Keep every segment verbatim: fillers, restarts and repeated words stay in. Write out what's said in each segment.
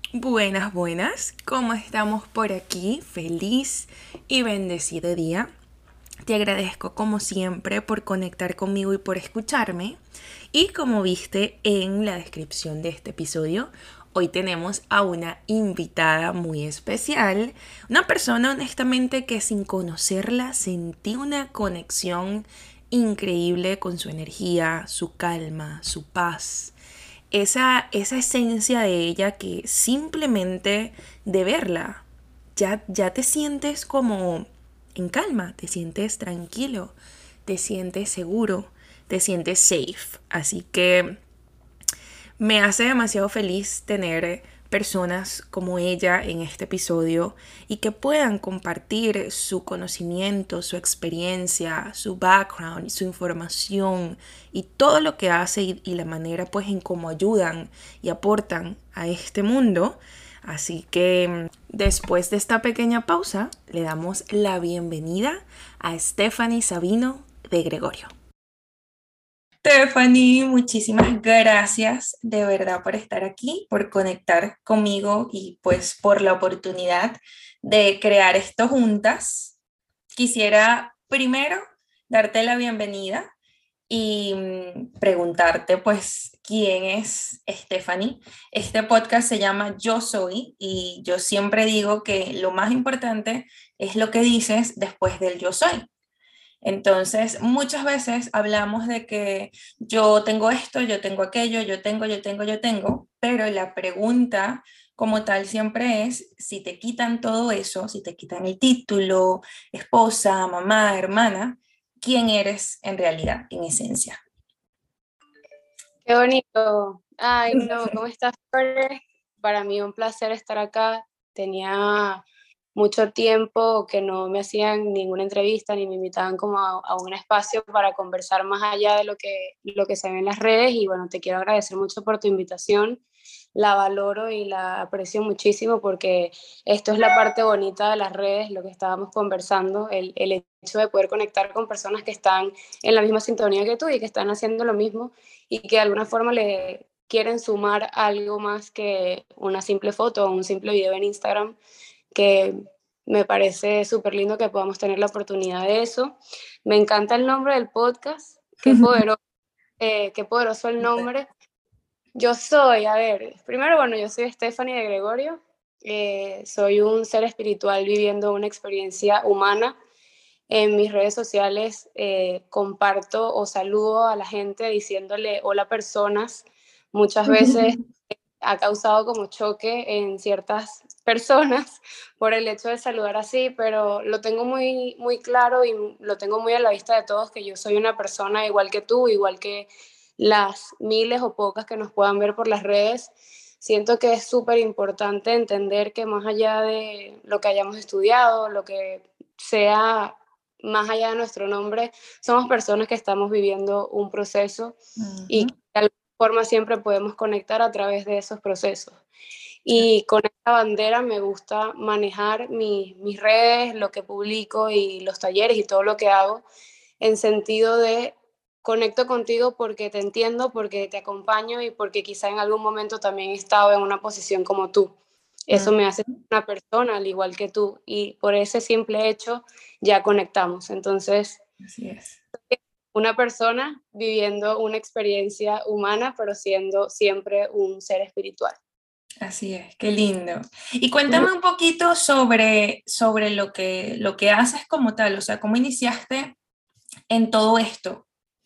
Buenas, buenas. ¿Cómo estamos por aquí? Feliz y bendecido día. Te agradezco como siempre por conectar conmigo y por escucharme. Y como viste en la descripción de este episodio, hoy tenemos a una invitada muy especial. Una persona honestamente que sin conocerla sentí una conexión increíble con su energía, su calma, su paz, esa, esa esencia de ella que simplemente de verla ya, ya te sientes como en calma, te sientes tranquilo, te sientes seguro, te sientes safe. Así que me hace demasiado feliz tener personas como ella en este episodio y que puedan compartir su conocimiento, su experiencia, su background, su información y todo lo que hace y, y la manera pues en cómo ayudan y aportan a este mundo. Así que después de esta pequeña pausa le damos la bienvenida a Stephanie Sabino de Gregorio. Stephanie, muchísimas gracias de verdad por estar aquí, por conectar conmigo y pues por la oportunidad de crear esto juntas. Quisiera primero darte la bienvenida y mm, preguntarte pues quién es Stephanie. Este podcast se llama Yo Soy y yo siempre digo que lo más importante es lo que dices después del yo soy. Entonces, muchas veces hablamos de que yo tengo esto, yo tengo aquello, yo tengo, yo tengo, yo tengo, pero la pregunta como tal siempre es, si te quitan todo eso, si te quitan el título, esposa, mamá, hermana, ¿quién eres en realidad, en esencia? Qué bonito. Ay, no, ¿cómo estás, Flores? Para mí un placer estar acá. Tenía mucho tiempo que no me hacían ninguna entrevista ni me invitaban como a, a un espacio para conversar más allá de lo que, lo que se ve en las redes y bueno, te quiero agradecer mucho por tu invitación. La valoro y la aprecio muchísimo porque esto es la parte bonita de las redes, lo que estábamos conversando, el, el hecho de poder conectar con personas que están en la misma sintonía que tú y que están haciendo lo mismo y que de alguna forma le quieren sumar algo más que una simple foto o un simple video en Instagram, que me parece súper lindo que podamos tener la oportunidad de eso. Me encanta el nombre del podcast, qué poderoso, eh, qué poderoso el nombre. Yo soy, a ver, primero, bueno, yo soy Stephanie de Gregorio, eh, soy un ser espiritual viviendo una experiencia humana. En mis redes sociales eh, comparto o saludo a la gente diciéndole hola personas. Muchas veces ha causado como choque en ciertas personas por el hecho de saludar así, pero lo tengo muy, muy claro y lo tengo muy a la vista de todos, que yo soy una persona igual que tú, igual que las miles o pocas que nos puedan ver por las redes. Siento que es súper importante entender que más allá de lo que hayamos estudiado, lo que sea más allá de nuestro nombre, somos personas que estamos viviendo un proceso y que Ujú. de alguna forma siempre podemos conectar a través de esos procesos. Y con esta bandera me gusta manejar mi, mis redes, lo que publico y los talleres y todo lo que hago en sentido de conecto contigo porque te entiendo, porque te acompaño y porque quizá en algún momento también he estado en una posición como tú. Eso me hace una persona al igual que tú y por ese simple hecho ya conectamos. Entonces, Así es. una persona viviendo una experiencia humana, pero siendo siempre un ser espiritual. Así es, qué lindo. Y cuéntame un poquito sobre, sobre lo que, lo que haces como tal, o sea, cómo iniciaste en todo esto.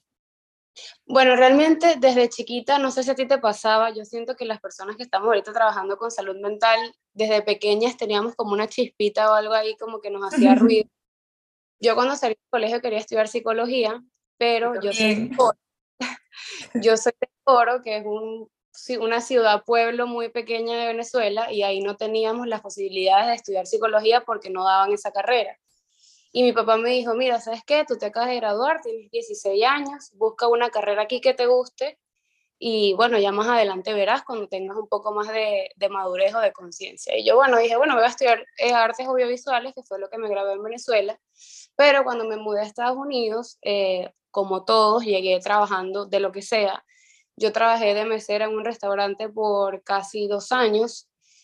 Bueno, realmente desde chiquita, no sé si a ti te pasaba, yo siento que las personas que estamos ahorita trabajando con salud mental, desde pequeñas teníamos como una chispita o algo ahí como que nos hacía ruido. Yo cuando salí del colegio quería estudiar psicología, pero yo soy de Bien. Coro, yo soy de Coro, que es un, ci- una ciudad, pueblo muy pequeña de Venezuela, y ahí no teníamos las posibilidades de estudiar psicología porque no daban esa carrera. Y mi papá me dijo, mira, ¿sabes qué? Tú te acabas de graduar, tienes dieciséis años, busca una carrera aquí que te guste y bueno, ya más adelante verás cuando tengas un poco más de, de madurez o de conciencia. Y yo, bueno, dije, bueno, voy a estudiar eh, artes audiovisuales, que fue lo que me gradué en Venezuela, pero cuando me mudé a Estados Unidos, eh, como todos, llegué trabajando de lo que sea. Yo trabajé de mesera en un restaurante por casi dos años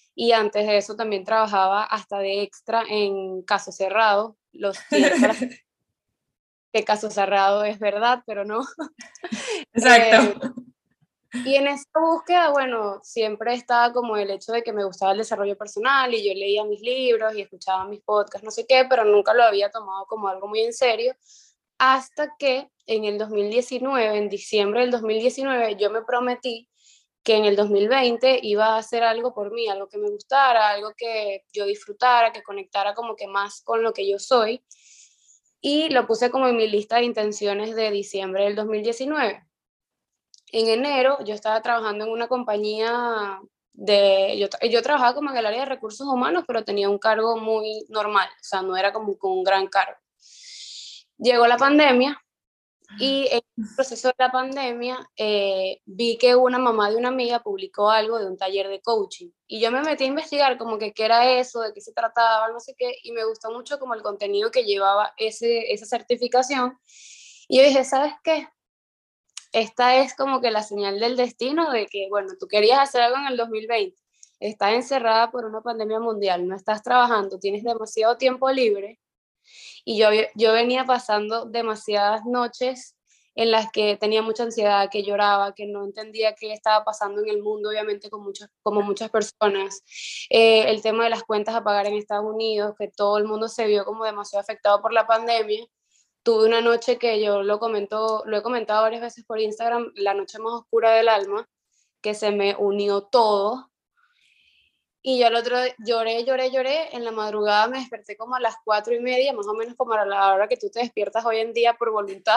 y antes de eso también trabajaba hasta de extra en Caso Cerrado, los tiene para que Caso Cerrado es verdad, pero no. Exacto. Eh, y en esa búsqueda, bueno, siempre estaba como el hecho de que me gustaba el desarrollo personal y yo leía mis libros y escuchaba mis podcasts, no sé qué, pero nunca lo había tomado como algo muy en serio, hasta que en el dos mil diecinueve, en diciembre del dos mil diecinueve, yo me prometí que en el dos mil veinte iba a hacer algo por mí, algo que me gustara, algo que yo disfrutara, que conectara como que más con lo que yo soy, y lo puse como en mi lista de intenciones de diciembre del dos mil diecinueve. En enero yo estaba trabajando en una compañía de, yo, yo trabajaba como en el área de recursos humanos, pero tenía un cargo muy normal, o sea, no era como con un gran cargo. Llegó la pandemia y en el proceso de la pandemia eh, vi que una mamá de una amiga publicó algo de un taller de coaching y yo me metí a investigar como que qué era eso, de qué se trataba, no sé qué, y me gustó mucho como el contenido que llevaba ese, esa certificación y yo dije, ¿sabes qué? Esta es como que la señal del destino de que, bueno, tú querías hacer algo en el dos mil veinte, estás encerrada por una pandemia mundial, no estás trabajando, tienes demasiado tiempo libre y yo, yo venía pasando demasiadas noches en las que tenía mucha ansiedad, que lloraba, que no entendía qué estaba pasando en el mundo, obviamente con muchas, como muchas personas. Eh, el tema de las cuentas a pagar en Estados Unidos, que todo el mundo se vio como demasiado afectado por la pandemia. Tuve una noche que yo lo, comento, lo he comentado varias veces por Instagram, la noche más oscura del alma, que se me unió todo. Y yo al otro lloré, lloré, lloré. En la madrugada me desperté como a las cuatro y media, más o menos como a la hora que tú te despiertas hoy en día por voluntad.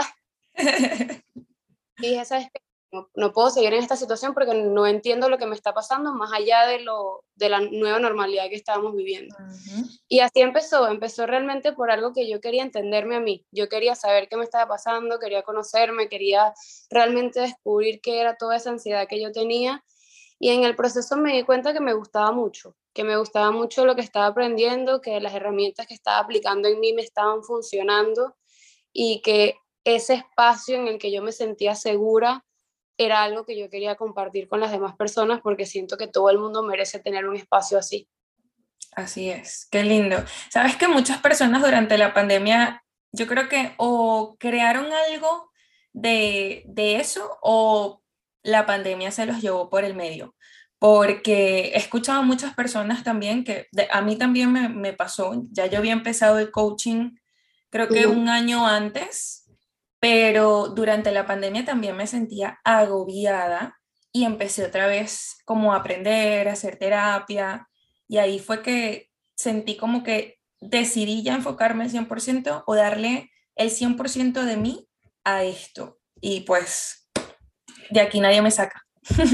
Y dije, ¿sabes qué? No, no puedo seguir en esta situación porque no entiendo lo que me está pasando más allá de, lo, de la nueva normalidad que estábamos viviendo. Uh-huh. Y así empezó, empezó realmente por algo que yo quería entenderme a mí. Yo quería saber qué me estaba pasando, quería conocerme, quería realmente descubrir qué era toda esa ansiedad que yo tenía. Y en el proceso me di cuenta que me gustaba mucho, que me gustaba mucho lo que estaba aprendiendo, que las herramientas que estaba aplicando en mí me estaban funcionando y que ese espacio en el que yo me sentía segura era algo que yo quería compartir con las demás personas porque siento que todo el mundo merece tener un espacio así. Así es, qué lindo. Sabes que muchas personas durante la pandemia, yo creo que o crearon algo de, de eso o la pandemia se los llevó por el medio. Porque he escuchado a muchas personas también que de, a mí también me, me pasó, ya yo había empezado el coaching creo que uh-huh. un año antes, pero durante la pandemia también me sentía agobiada y empecé otra vez como a aprender, a hacer terapia. Y ahí fue que sentí como que decidí ya enfocarme al cien por ciento o darle el cien por ciento de mí a esto. Y pues de aquí nadie me saca.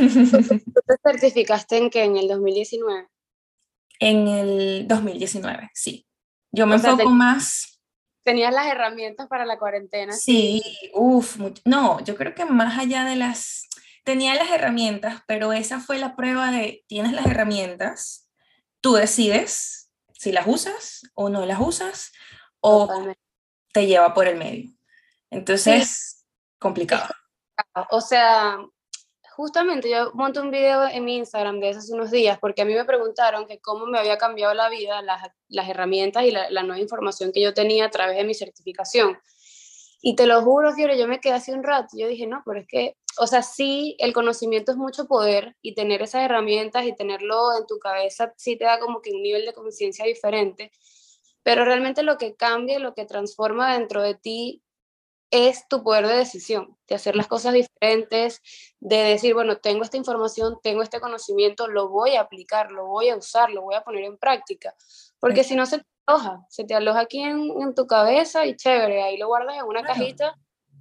¿Tú te certificaste en qué? ¿En el dos mil diecinueve? En el dos mil diecinueve, sí. Yo me o enfoco sea, te, más... ¿Tenías las herramientas para la cuarentena? Sí, sí. uff, no, yo creo que más allá de las... Tenía las herramientas, pero esa fue la prueba de, tienes las herramientas, tú decides si las usas o no las usas, o Totalmente. Te lleva por el medio. Entonces, sí, complicado. complicado. O sea, justamente yo monté un video en mi Instagram de hace unos días porque a mí me preguntaron que cómo me había cambiado la vida las, las herramientas y la, la nueva información que yo tenía a través de mi certificación. Y te lo juro, Fiore, yo me quedé hace un rato, yo dije, no, pero es que, o sea, sí, el conocimiento es mucho poder y tener esas herramientas y tenerlo en tu cabeza sí te da como que un nivel de conciencia diferente, pero realmente lo que cambia, lo que transforma dentro de ti es tu poder de decisión, de hacer las cosas diferentes, de decir, bueno, tengo esta información, tengo este conocimiento, lo voy a aplicar, lo voy a usar, lo voy a poner en práctica, porque si no se te aloja, se te aloja aquí en, en tu cabeza y chévere, ahí lo guardas en una claro. cajita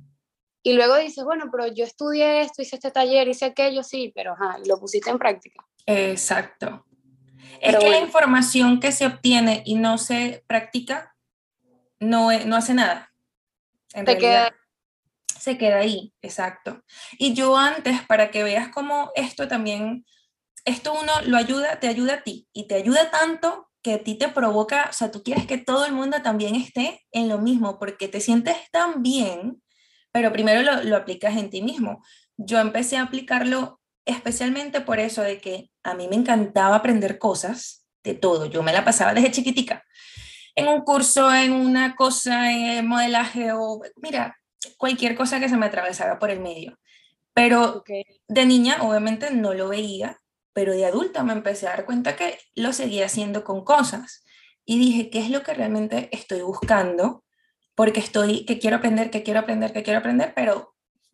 y luego dices, bueno, pero yo estudié esto, hice este taller, hice aquello, sí, pero ajá, lo pusiste en práctica. Exacto. Pero es que bueno, la información que se obtiene y no se practica no, no hace nada. En te realidad. Queda... Se queda ahí, exacto. Y yo antes, para que veas cómo esto también, esto uno lo ayuda, te ayuda a ti y te ayuda tanto que a ti te provoca, o sea, tú quieres que todo el mundo también esté en lo mismo porque te sientes tan bien, pero primero lo, lo aplicas en ti mismo. Yo empecé a aplicarlo especialmente por eso de que a mí me encantaba aprender cosas de todo. Yo me la pasaba desde chiquitica en un curso, en una cosa, en modelaje o, mira, cualquier cosa que se me atravesara por el medio. Pero Ok. de niña, obviamente, no lo veía, pero de adulta me empecé a dar cuenta que lo seguía haciendo con cosas. Y dije, ¿qué es lo que realmente estoy buscando? Porque estoy, que quiero aprender, que quiero aprender, que quiero aprender, pero,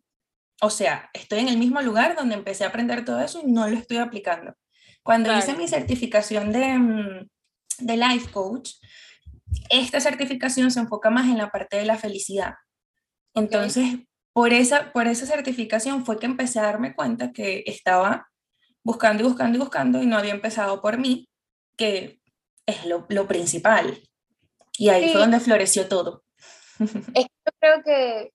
o sea, estoy en el mismo lugar donde empecé a aprender todo eso y no lo estoy aplicando. Cuando hice Claro, mi certificación de, mm, de life coach, esta certificación se enfoca más en la parte de la felicidad. ok. Entonces, por esa, por esa certificación fue que empecé a darme cuenta que estaba buscando y buscando y buscando y no había empezado por mí, que es lo, lo principal. Y ahí fue Sí, donde floreció todo. es que yo creo que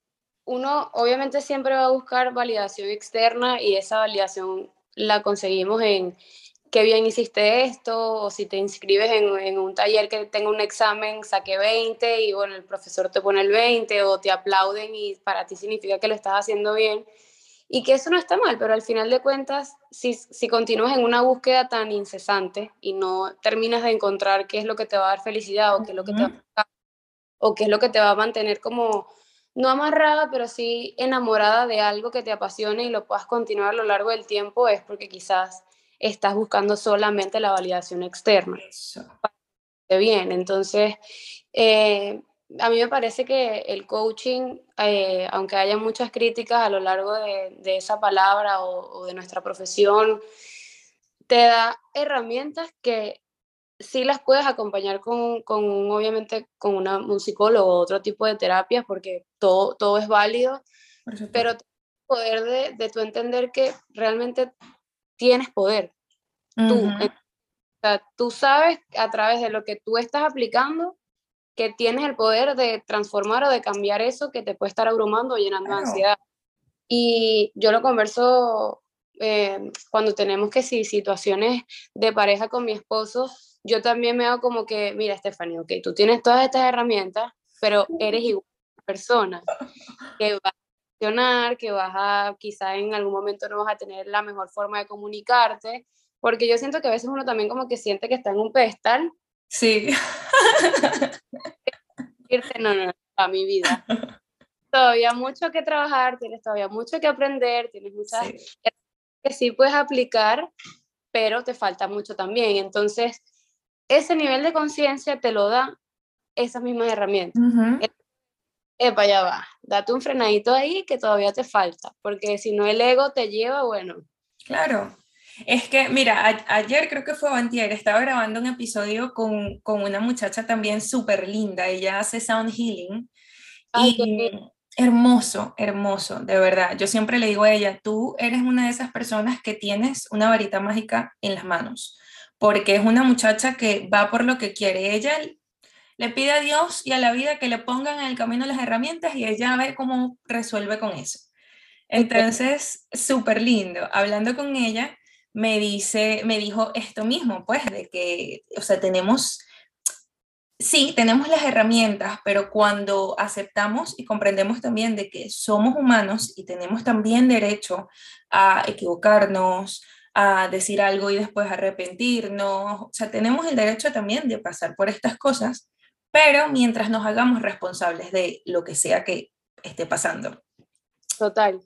uno obviamente siempre va a buscar validación externa y esa validación la conseguimos en qué bien hiciste esto, o si te inscribes en, en un taller que tenga un examen, saqué veinte y bueno, el profesor te pone el veinte o te aplauden y para ti significa que lo estás haciendo bien. Y que eso no está mal, pero al final de cuentas, si, si continúas en una búsqueda tan incesante y no terminas de encontrar qué es lo que te va a dar felicidad o qué es lo que te va Ujú. a o qué es lo que te va a mantener como, no amarrada, pero sí enamorada de algo que te apasione y lo puedas continuar a lo largo del tiempo, es porque quizás estás buscando solamente la validación externa. Eso. De bien, entonces, eh, a mí me parece que el coaching, eh, aunque haya muchas críticas a lo largo de, de esa palabra o, o de nuestra profesión, te da herramientas que sí las puedes acompañar con, con un- obviamente, con una, un psicólogo o otro tipo de terapias, porque todo, todo es válido, Por pero supuesto. te- poder de, de tu entender que realmente tienes poder, tú. Ujú. En- o sea, tú sabes a través de lo que tú estás aplicando que tienes el poder de transformar o de cambiar eso que te puede estar abrumando o llenando de Claro. ansiedad. Y yo lo converso eh, cuando tenemos que sí, situaciones de pareja con mi esposo, yo también me hago como que, mira, Stephanie, ok, tú tienes todas estas herramientas, pero eres igual persona, que vas a funcionar, que vas a, quizá en algún momento no vas a tener la mejor forma de comunicarte, porque yo siento que a veces uno también como que siente que está en un pedestal, Sí. y irte, no, no, no, a mi vida. Todavía mucho que trabajar, tienes todavía mucho que aprender, tienes muchas Sí. que sí puedes aplicar, pero te falta mucho también. Entonces, ese nivel de conciencia te lo da esas mismas herramientas. Ujú. Epa, ya va, date un frenadito ahí que todavía te falta, porque si no el ego te lleva, bueno, Claro. Es que, mira, a- ayer creo que fue o antier, estaba grabando un episodio con, con una muchacha también súper linda. Ella hace sound healing. ay, qué Y lindo. hermoso, hermoso, de verdad. Yo siempre le digo a ella, tú eres una de esas personas que tienes una varita mágica en las manos, porque es una muchacha que va por lo que quiere. Ella le pide a Dios y a la vida que le pongan en el camino las herramientas y ella ve cómo resuelve con eso. Ok. Entonces, súper lindo. Hablando con ella, me dice, me dijo esto mismo, pues, de que, o sea, tenemos. Sí, tenemos las herramientas, pero cuando aceptamos y comprendemos también de que somos humanos y tenemos también derecho a equivocarnos, a decir algo y después arrepentirnos, o sea, tenemos el derecho también de pasar por estas cosas, pero mientras nos hagamos responsables de lo que sea que esté pasando. Total.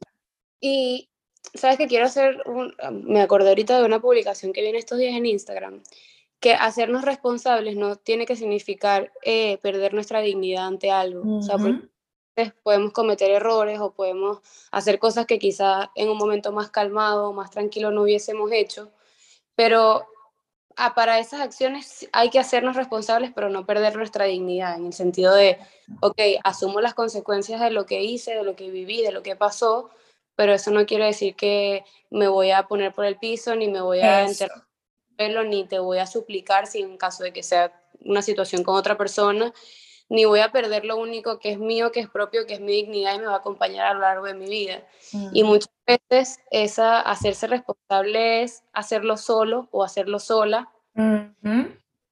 Y sabes que quiero hacer un, me acordé ahorita de una publicación que viene estos días en Instagram, que hacernos responsables no tiene que significar eh, perder nuestra dignidad ante algo. O sea, porque Ujú. podemos cometer errores o podemos hacer cosas que quizás en un momento más calmado, más tranquilo no hubiésemos hecho, pero ah, para esas acciones hay que hacernos responsables, pero no perder nuestra dignidad, en el sentido de, ok, asumo las consecuencias de lo que hice, de lo que viví, de lo que pasó, pero eso no quiere decir que me voy a poner por el piso, ni me voy a enterrar Eso, el pelo, ni te voy a suplicar si en caso de que sea una situación con otra persona, ni voy a perder lo único que es mío, que es propio, que es mi dignidad y me va a acompañar a lo largo de mi vida. Y ujú, muchas veces esa hacerse responsable es hacerlo solo o hacerlo sola, ujú,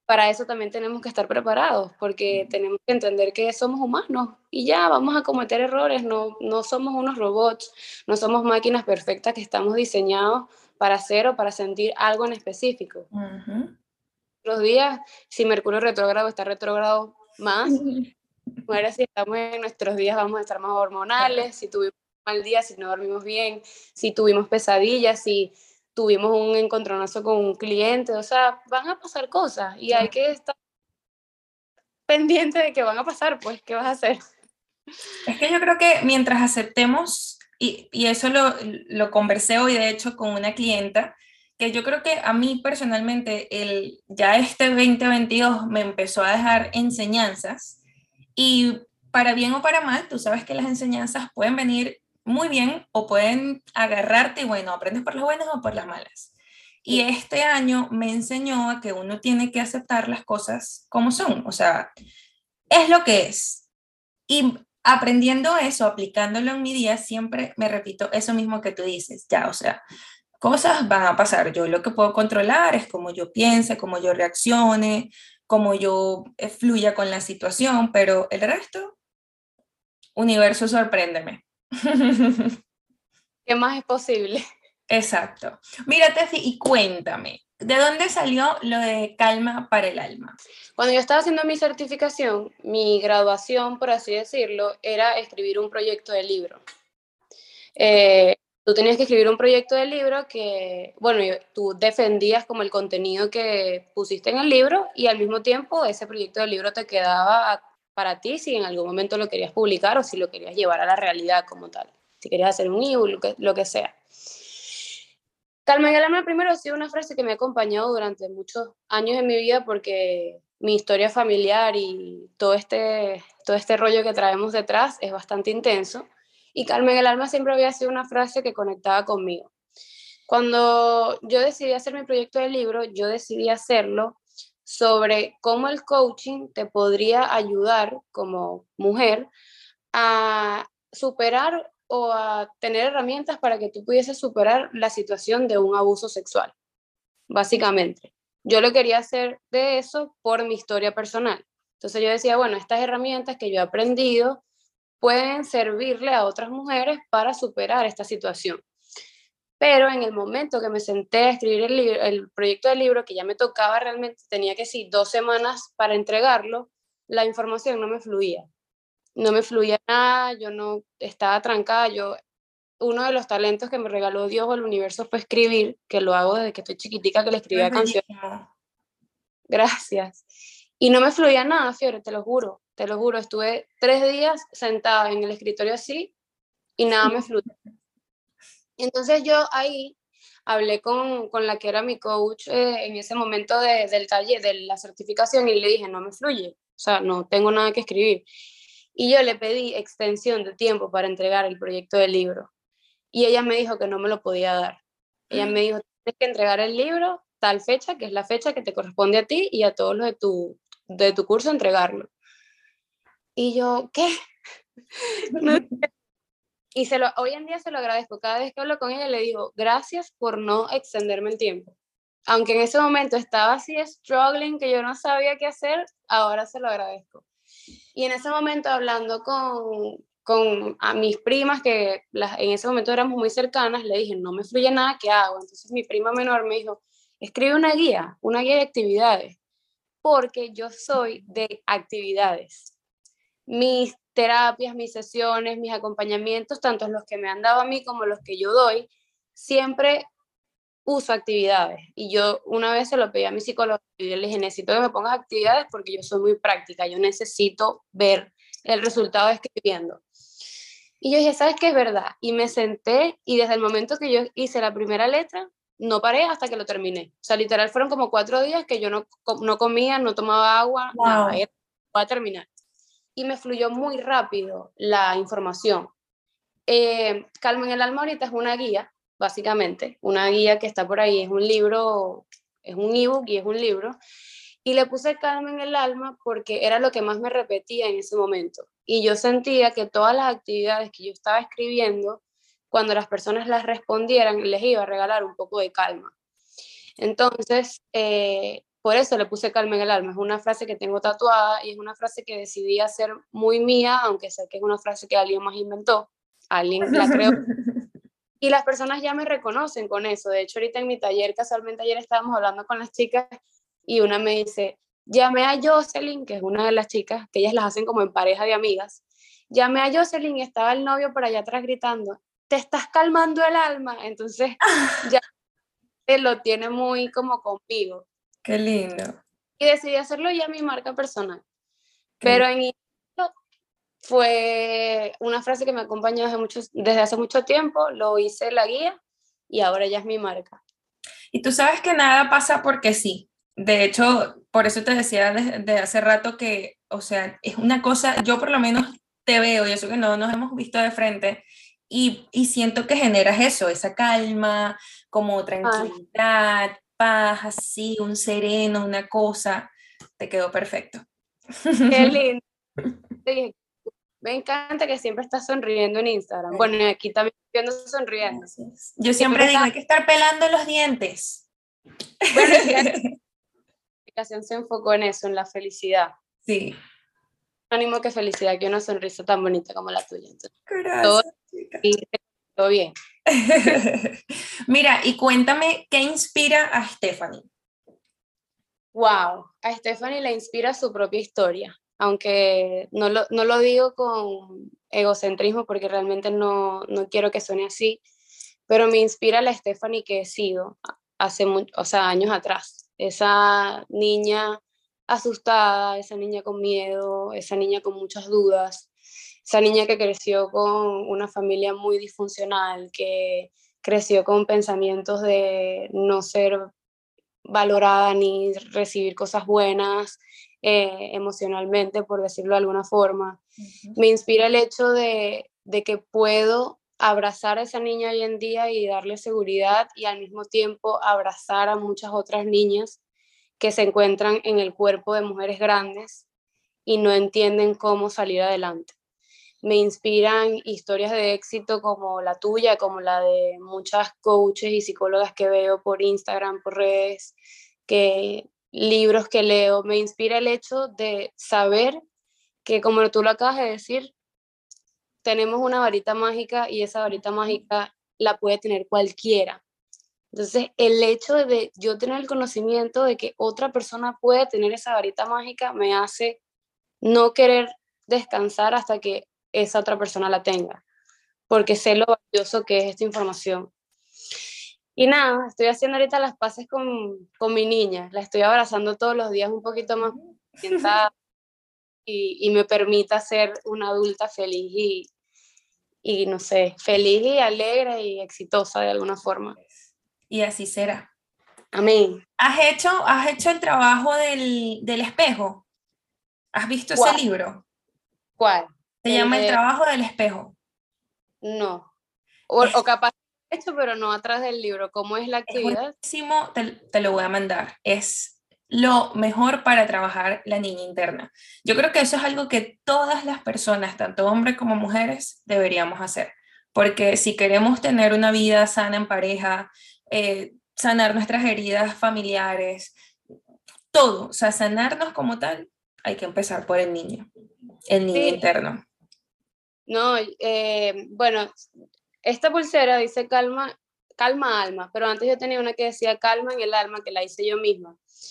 para eso también tenemos que estar preparados, porque tenemos que entender que somos humanos y ya vamos a cometer errores, no, no somos unos robots, no somos máquinas perfectas que estamos diseñados para hacer o para sentir algo en específico. Ujú. Los días, si Mercurio retrógrado está retrógrado más, mujeres, si estamos en nuestros días vamos a estar más hormonales, si tuvimos un mal día, si no dormimos bien, si tuvimos pesadillas, si tuvimos un encontronazo con un cliente, o sea, van a pasar cosas y hay que estar pendiente de que van a pasar, pues, ¿qué vas a hacer? Es que yo creo que mientras aceptemos, y, y eso lo, lo conversé hoy de hecho con una clienta, que yo creo que a mí personalmente el, ya este veinte veintidós me empezó a dejar enseñanzas y para bien o para mal, tú sabes que las enseñanzas pueden venir muy bien o pueden agarrarte y bueno, aprendes por las buenas o por las malas. Y Sí. este año me enseñó a que uno tiene que aceptar las cosas como son, o sea, es lo que es. Y aprendiendo eso, aplicándolo en mi día, siempre me repito eso mismo que tú dices, ya, o sea, cosas van a pasar. Yo lo que puedo controlar es cómo yo piense, cómo yo reaccione, cómo yo eh, fluya con la situación, pero el resto, universo, sorpréndeme. ¿Qué más es posible? Exacto. Mira, Tefi, y cuéntame, ¿de dónde salió lo de calma para el alma? Cuando yo estaba haciendo mi certificación, mi graduación, por así decirlo, era escribir un proyecto de libro. Eh, tú tenías que escribir un proyecto de libro que, bueno, yo- tú defendías como el contenido que pusiste en el libro y al mismo tiempo ese proyecto de libro te quedaba para ti si en algún momento lo querías publicar o si lo querías llevar a la realidad como tal, si querías hacer un ebook, lo que, lo que sea. Calma en el alma primero ha sido una frase que me ha acompañado durante muchos años de mi vida porque mi historia familiar y todo este, todo este rollo que traemos detrás es bastante intenso. Y calma en el alma siempre había sido una frase que conectaba conmigo. Cuando yo decidí hacer mi proyecto de libro, yo decidí hacerlo sobre cómo el coaching te podría ayudar como mujer a superar o a tener herramientas para que tú pudieses superar la situación de un abuso sexual, básicamente. Yo lo quería hacer de eso por mi historia personal. Entonces yo decía, bueno, estas herramientas que yo he aprendido pueden servirle a otras mujeres para superar esta situación. Pero en el momento que me senté a escribir el, libro, el proyecto del libro, que ya me tocaba realmente, tenía que sí, dos semanas para entregarlo, la información no me fluía. No me fluía nada, yo no estaba trancada, yo uno de los talentos que me regaló Dios o el universo fue escribir, que lo hago desde que estoy chiquitica, que le Es escribía canciones. bellísimo. Gracias. Y no me fluía nada, Fiore, te lo juro, te lo juro. Estuve tres días sentada en el escritorio así y nada me fluía. Entonces yo ahí hablé con, con la que era mi coach eh, en ese momento de, del taller, de la certificación, y le dije, no me fluye, o sea, no tengo nada que escribir. Y yo le pedí extensión de tiempo para entregar el proyecto del libro. Y ella me dijo que no me lo podía dar. Ella me dijo, tienes que entregar el libro tal fecha, que es la fecha que te corresponde a ti y a todos los de tu, de tu curso entregarlo. Y yo, ¿qué? No. Y se lo, hoy en día se lo agradezco. Cada vez que hablo con ella le digo, gracias por no extenderme el tiempo. Aunque en ese momento estaba así struggling, que yo no sabía qué hacer, ahora se lo agradezco. Y en ese momento hablando con, con a mis primas, que las, en ese momento éramos muy cercanas, le dije, no me fluye nada, ¿qué hago? Entonces mi prima menor me dijo, escribe una guía, una guía de actividades, porque yo soy de actividades. Mis terapias, mis sesiones, mis acompañamientos, tanto los que me han dado a mí como los que yo doy, siempre uso actividades. Y yo una vez se lo pedí a mi psicólogo y yo le dije, necesito que me pongas actividades porque yo soy muy práctica, yo necesito ver el resultado escribiendo. Y yo dije, ¿sabes qué es verdad? Y me senté y desde el momento que yo hice la primera letra, no paré hasta que lo terminé. O sea, literal fueron como cuatro días que yo no, no comía, no tomaba agua, nada. Wow. Era, voy a terminar. Y me fluyó muy rápido la información. Eh, Calma en el alma ahorita es una guía, básicamente, una guía que está por ahí, es un libro, es un ebook y es un libro, y le puse calma en el alma porque era lo que más me repetía en ese momento. Y yo sentía que todas las actividades que yo estaba escribiendo, cuando las personas las respondieran, les iba a regalar un poco de calma. Entonces, eh, por eso le puse calma en el alma. Es una frase que tengo tatuada y es una frase que decidí hacer muy mía, aunque sé que es una frase que alguien más inventó, alguien la creó. Y las personas ya me reconocen con eso. De hecho, ahorita en mi taller, casualmente ayer estábamos hablando con las chicas y una me dice, llamé a Jocelyn, que es una de las chicas, que ellas las hacen como en pareja de amigas. Llamé a Jocelyn y estaba el novio por allá atrás gritando, te estás calmando el alma. Entonces ya lo tiene muy como conmigo. Qué lindo. Y decidí hacerlo ya mi marca personal. Qué Pero lindo. en inicio fue una frase que me acompaña desde, muchos, desde hace mucho tiempo, lo hice la guía y ahora ya es mi marca. Y tú sabes que nada pasa porque sí. De hecho, por eso te decía desde hace rato que, o sea, es una cosa, yo por lo menos te veo, y eso que no nos hemos visto de frente, y, y siento que generas eso, esa calma, como Ay, tranquilidad, paz, así, un sereno, una cosa, te quedó perfecto. qué lindo. Sí, me encanta que siempre estás sonriendo en Instagram. Bueno, y aquí también estoy viendo sonriendo. Gracias. Yo siempre Siempre digo, estás, hay que estar pelando los dientes. bueno, es que la aplicación se enfocó en eso, en la felicidad. Sí. Ánimo que felicidad, que una sonrisa tan bonita como la tuya. Entonces, todo, Gracias, chica. todo bien. Mira, y cuéntame, ¿qué inspira a Stephanie? Wow, a Stephanie le inspira su propia historia, aunque no lo, no lo digo con egocentrismo porque realmente no, no quiero que suene así, pero me inspira la Stephanie que he sido hace mucho, o sea, años atrás. Esa niña asustada, esa niña con miedo, esa niña con muchas dudas, esa niña que creció con una familia muy disfuncional, que creció con pensamientos de no ser valorada ni recibir cosas buenas eh, emocionalmente, por decirlo de alguna forma. Uh-huh. Me inspira el hecho de, de que puedo abrazar a esa niña hoy en día y darle seguridad y al mismo tiempo abrazar a muchas otras niñas que se encuentran en el cuerpo de mujeres grandes y no entienden cómo salir adelante. Me inspiran historias de éxito como la tuya, como la de muchas coaches y psicólogas que veo por Instagram, por redes, que libros que leo. Me inspira el hecho de saber que, como tú lo acabas de decir, tenemos una varita mágica y esa varita mágica la puede tener cualquiera. Entonces, el hecho de yo tener el conocimiento de que otra persona puede tener esa varita mágica me hace no querer descansar hasta que esa otra persona la tenga, porque sé lo valioso que es esta información. Y nada, estoy haciendo ahorita las paces con, con mi niña, la estoy abrazando todos los días un poquito más sentada y, y me permita ser una adulta feliz y, y, no sé, feliz y alegre y exitosa de alguna forma. Y así será. Amén. ¿Has hecho, has hecho el trabajo del, del espejo? ¿Has visto ese ¿Cuál? libro? ¿Cuál? Se El llama El de... trabajo del espejo. No. O, o Es, capaz hecho, pero no atrás del libro. ¿Cómo es la es actividad? buenísimo, te, te lo voy a mandar. Es lo mejor para trabajar la niña interna. Yo creo que eso es algo que todas las personas, tanto hombres como mujeres, deberíamos hacer. Porque si queremos tener una vida sana en pareja, eh, sanar nuestras heridas familiares, todo, o sea, sanarnos como tal, hay que empezar por el niño, el niño Sí, interno. no, eh, bueno, esta pulsera dice calma, calma alma, pero antes yo tenía una que decía calma en el alma, que la hice yo misma.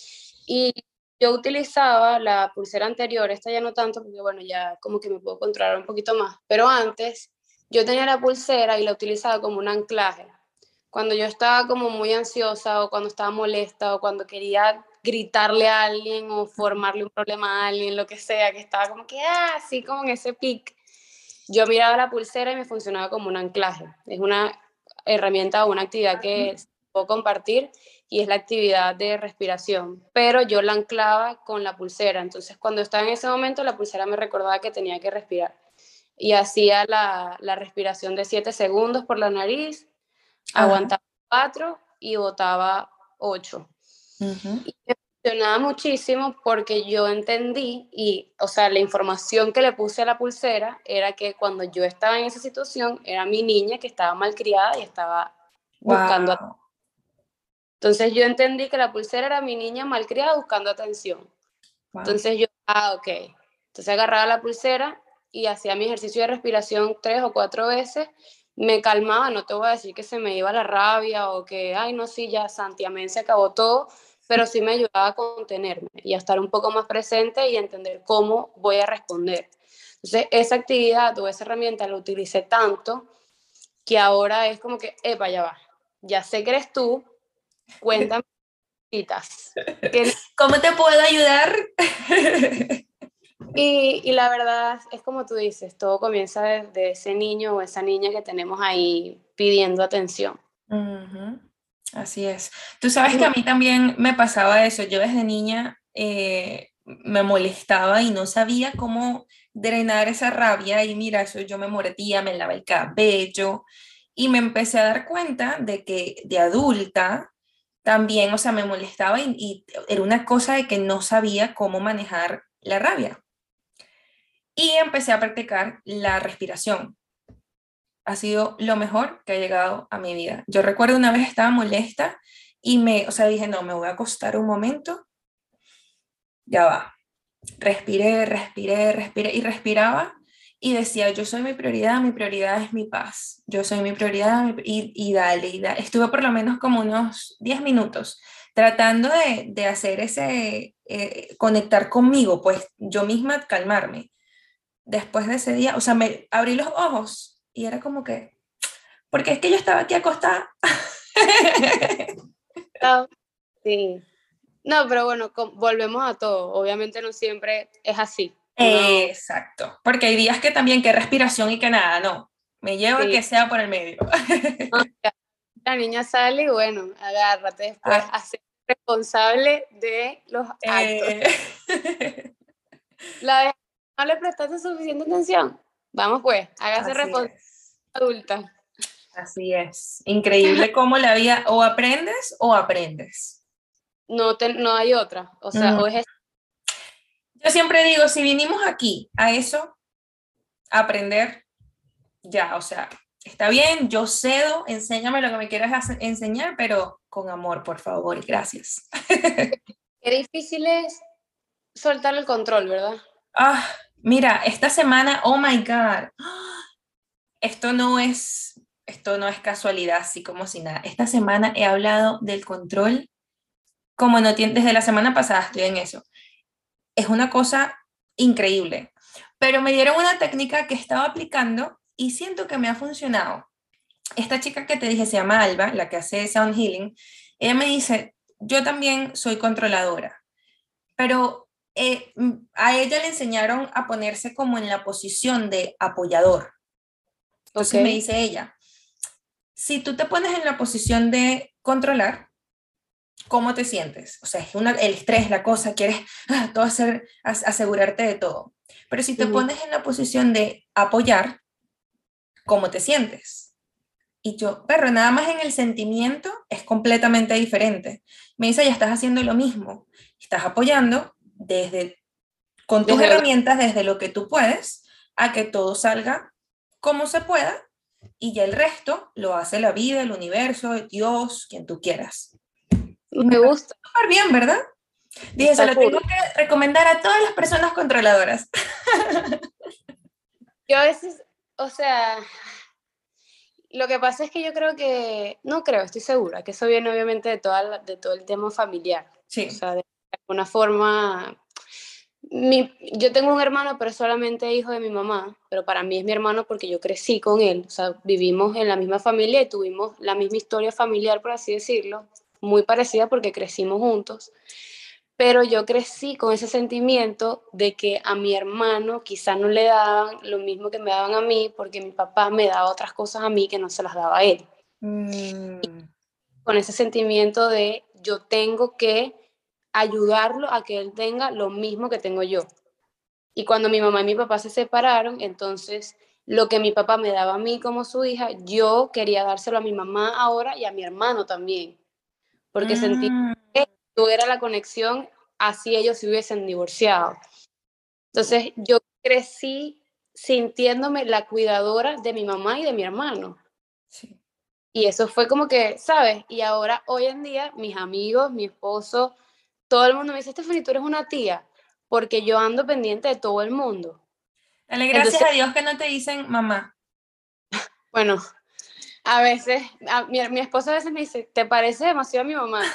Y yo utilizaba la pulsera anterior, esta ya no tanto, porque bueno, ya como que me puedo controlar un poquito más, pero antes yo tenía la pulsera y la utilizaba como un anclaje. Cuando yo estaba como muy ansiosa o cuando estaba molesta o cuando quería gritarle a alguien o formarle un problema a alguien, lo que sea, que estaba como que, ah, así como en ese pic, yo miraba la pulsera y me funcionaba como un anclaje. Es una herramienta o una actividad que puedo compartir y es la actividad de respiración, pero yo la anclaba con la pulsera. Entonces, cuando estaba en ese momento, la pulsera me recordaba que tenía que respirar y hacía la, la respiración de siete segundos por la nariz, Ajá. aguantaba cuatro y botaba ocho. Uh-huh. Y me funcionaba muchísimo porque yo entendí y, o sea, la información que le puse a la pulsera era que cuando yo estaba en esa situación, era mi niña que estaba malcriada y estaba buscando. Wow. Entonces yo entendí que la pulsera era mi niña malcriada buscando atención. Wow. Entonces yo, ah, ok. Entonces agarraba la pulsera y hacía mi ejercicio de respiración tres o cuatro veces, me calmaba, no te voy a decir que se me iba la rabia o que, ay, no, sí, ya, Santi, amén, se acabó todo, pero sí me ayudaba a contenerme y a estar un poco más presente y a entender cómo voy a responder. Entonces esa actividad o esa herramienta la utilicé tanto que ahora es como que, epa, ya va, ya sé que eres tú, cuéntame cositas. Tienes ¿Cómo te puedo ayudar? Y, y la verdad es como tú dices, todo comienza desde ese niño o esa niña que tenemos ahí pidiendo atención. Ujú, así es. Tú sabes que a mí también me pasaba eso. Yo desde niña eh, me molestaba y no sabía cómo drenar esa rabia y mira, eso yo me mordía, me lavaba el cabello y me empecé a dar cuenta de que de adulta también, o sea, me molestaba y, y era una cosa de que no sabía cómo manejar la rabia. Y empecé a practicar la respiración. Ha sido lo mejor que ha llegado a mi vida. Yo recuerdo una vez estaba molesta y me, o sea, dije, no, me voy a acostar un momento, ya va. Respiré, respiré, respiré y respiraba y decía, yo soy mi prioridad, mi prioridad es mi paz, yo soy mi prioridad mi- y, y dale, y dale. Estuve por lo menos como unos diez minutos tratando de, de hacer ese, eh, conectar conmigo, pues yo misma calmarme. Después de ese día, o sea, me abrí los ojos y era como que, porque es que yo estaba aquí acostada. Ah, sí. No, pero bueno, com- volvemos a todo. Obviamente no siempre es así. Uno, Exacto, porque hay días que también que respiración y que nada, no, me llevo a sí, que sea por el medio. no, ya, la niña sale y bueno, agárrate después, Ah, hacer responsable de los actos. eh, La de no le prestaste suficiente atención. Vamos pues, hágase así responsable es, adulta. así es. Increíble cómo la vida o aprendes o aprendes. No, te, no hay otra. O sea, Mm, o es yo siempre digo, si vinimos aquí a eso, a aprender, ya, o sea, está bien, yo cedo, enséñame lo que me quieras hacer- enseñar, pero con amor, por favor, gracias. qué difícil es soltar el control, ¿verdad? Ah, mira, esta semana, oh my God, esto no es, esto no es casualidad, así como si nada. Esta semana he hablado del control, como no tiene, desde la semana pasada estoy en eso. Es una cosa increíble, pero me dieron una técnica que estaba aplicando y siento que me ha funcionado. Esta chica que te dije se llama Alba, la que hace Sound Healing, ella me dice, yo también soy controladora, pero eh, a ella le enseñaron a ponerse como en la posición de apoyador. Ok. Entonces me dice ella, si tú te pones en la posición de controlar, ¿cómo te sientes? O sea, es una, el estrés, la cosa, quieres ah, todo hacer, asegurarte de todo. Pero si te Ujú. pones en la posición de apoyar, ¿cómo te sientes? Y yo, pero nada más en el sentimiento es completamente diferente. Me dice, ya estás haciendo lo mismo. Estás apoyando desde, con tus Desde otro. herramientas, desde lo que tú puedes, a que todo salga como se pueda y ya el resto lo hace la vida, el universo, Dios, quien tú quieras. Y me Me parece gusta, súper bien, ¿verdad? Dije, se está lo tengo cool. que recomendar a todas las personas controladoras. Yo a veces, o sea, lo que pasa es que yo creo que, no creo, estoy segura, que eso viene obviamente de, toda la- de todo el tema familiar. O Sí. sea, de alguna forma, mi, yo tengo un hermano, pero es solamente hijo de mi mamá, pero para mí es mi hermano porque yo crecí con él. O sea, vivimos en la misma familia y tuvimos la misma historia familiar, por así decirlo, muy parecida porque crecimos juntos. Pero yo crecí con ese sentimiento de que a mi hermano quizá no le daban lo mismo que me daban a mí, porque mi papá me daba otras cosas a mí que no se las daba a él. Mm, Con ese sentimiento de yo tengo que ayudarlo a que él tenga lo mismo que tengo yo. Y cuando mi mamá y mi papá se separaron, entonces lo que mi papá me daba a mí como su hija, yo quería dárselo a mi mamá ahora y a mi hermano también, porque sentí mm, que tú era la conexión así ellos se hubiesen divorciado. Entonces yo crecí sintiéndome la cuidadora de mi mamá y de mi hermano. sí. Y eso fue como que, ¿sabes? Y ahora, hoy en día, mis amigos, mi esposo, todo el mundo me dice, Stephanie, tú eres una tía, porque yo ando pendiente de todo el mundo. Dale gracias Entonces, a Dios que no te dicen mamá. bueno, a veces, a, mi, mi esposo a veces me dice, ¿te parece demasiado a mi mamá?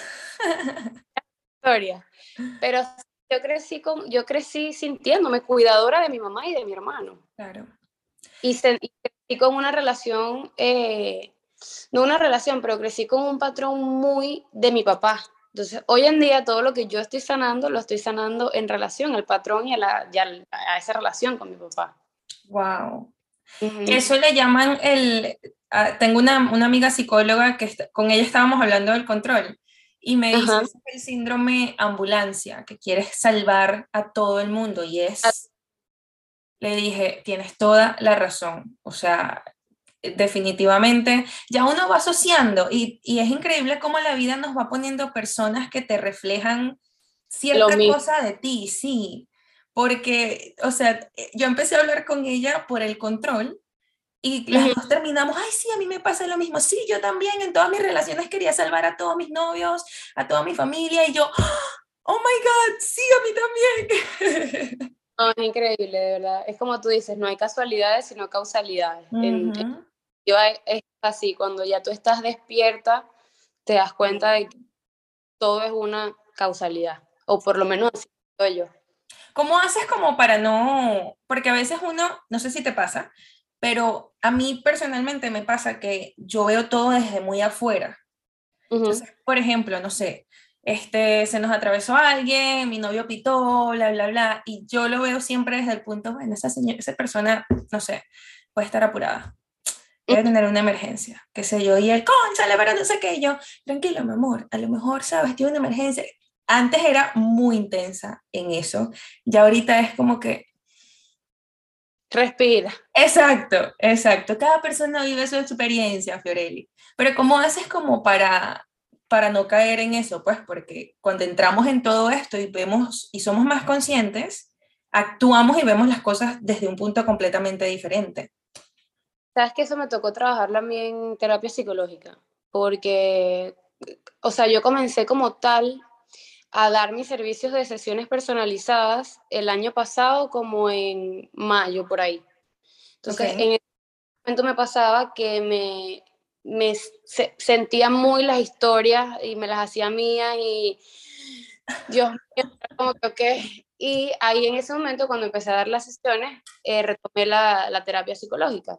Historia. Pero yo crecí, con, yo crecí sintiéndome cuidadora de mi mamá y de mi hermano. Claro. Y, se, y crecí con una relación, eh, no una relación, pero crecí con un patrón muy de mi papá. Entonces, hoy en día todo lo que yo estoy sanando, lo estoy sanando en relación al patrón y a, la, y a, a esa relación con mi papá. Wow. Uh-huh. Eso le llaman el... Uh, tengo una, una amiga psicóloga que está, con ella estábamos hablando del control y me dice Ajá. es el síndrome ambulancia, que quieres salvar a todo el mundo y es... Le dije, tienes toda la razón. O sea, definitivamente, ya uno va asociando y, y es increíble cómo la vida nos va poniendo personas que te reflejan Lo cierta mismo. cosa de ti, sí, porque, o sea, yo empecé a hablar con ella por el control y las Uh-huh. dos terminamos, ay, sí, a mí me pasa lo mismo, sí, yo también en todas mis relaciones quería salvar a todos mis novios, a toda mi familia y yo, oh my God, sí, a mí también. No, es increíble, de verdad. Es como tú dices, no hay casualidades, sino causalidades. En, en, Uh-huh. yo es así, cuando ya tú estás despierta, te das cuenta de que todo es una causalidad, o por lo menos así soy yo. ¿Cómo haces como para no, porque a veces uno, no sé si te pasa, pero a mí personalmente me pasa que yo veo todo desde muy afuera. Uh-huh. Entonces, por ejemplo, no sé, este, se nos atravesó alguien, mi novio pitó, bla, bla, bla, y yo lo veo siempre desde el punto, bueno, esa, señora, esa persona, no sé, puede estar apurada, debe tener una emergencia, qué sé yo, y el cónchale, pero no sé qué, y yo, tranquilo, mi amor, a lo mejor, sabes, tiene una emergencia. Antes era muy intensa en eso, ya ahorita es como que, Respira. exacto, exacto, cada persona vive su experiencia, Fiorelli, pero ¿cómo haces como para, para no caer en eso? Pues porque cuando entramos en todo esto y vemos y somos más conscientes, actuamos y vemos las cosas desde un punto completamente diferente. Sabes que eso me tocó trabajarlo a mí en terapia psicológica, porque, o sea, yo comencé como tal a dar mis servicios de sesiones personalizadas el año pasado, como en mayo, por ahí. Ok. Entonces, en ese momento me pasaba que me, me se, sentía muy las historias y me las hacía mías y Dios mío, era como que, ok. Y ahí en ese momento, cuando empecé a dar las sesiones, eh, retomé la, la terapia psicológica.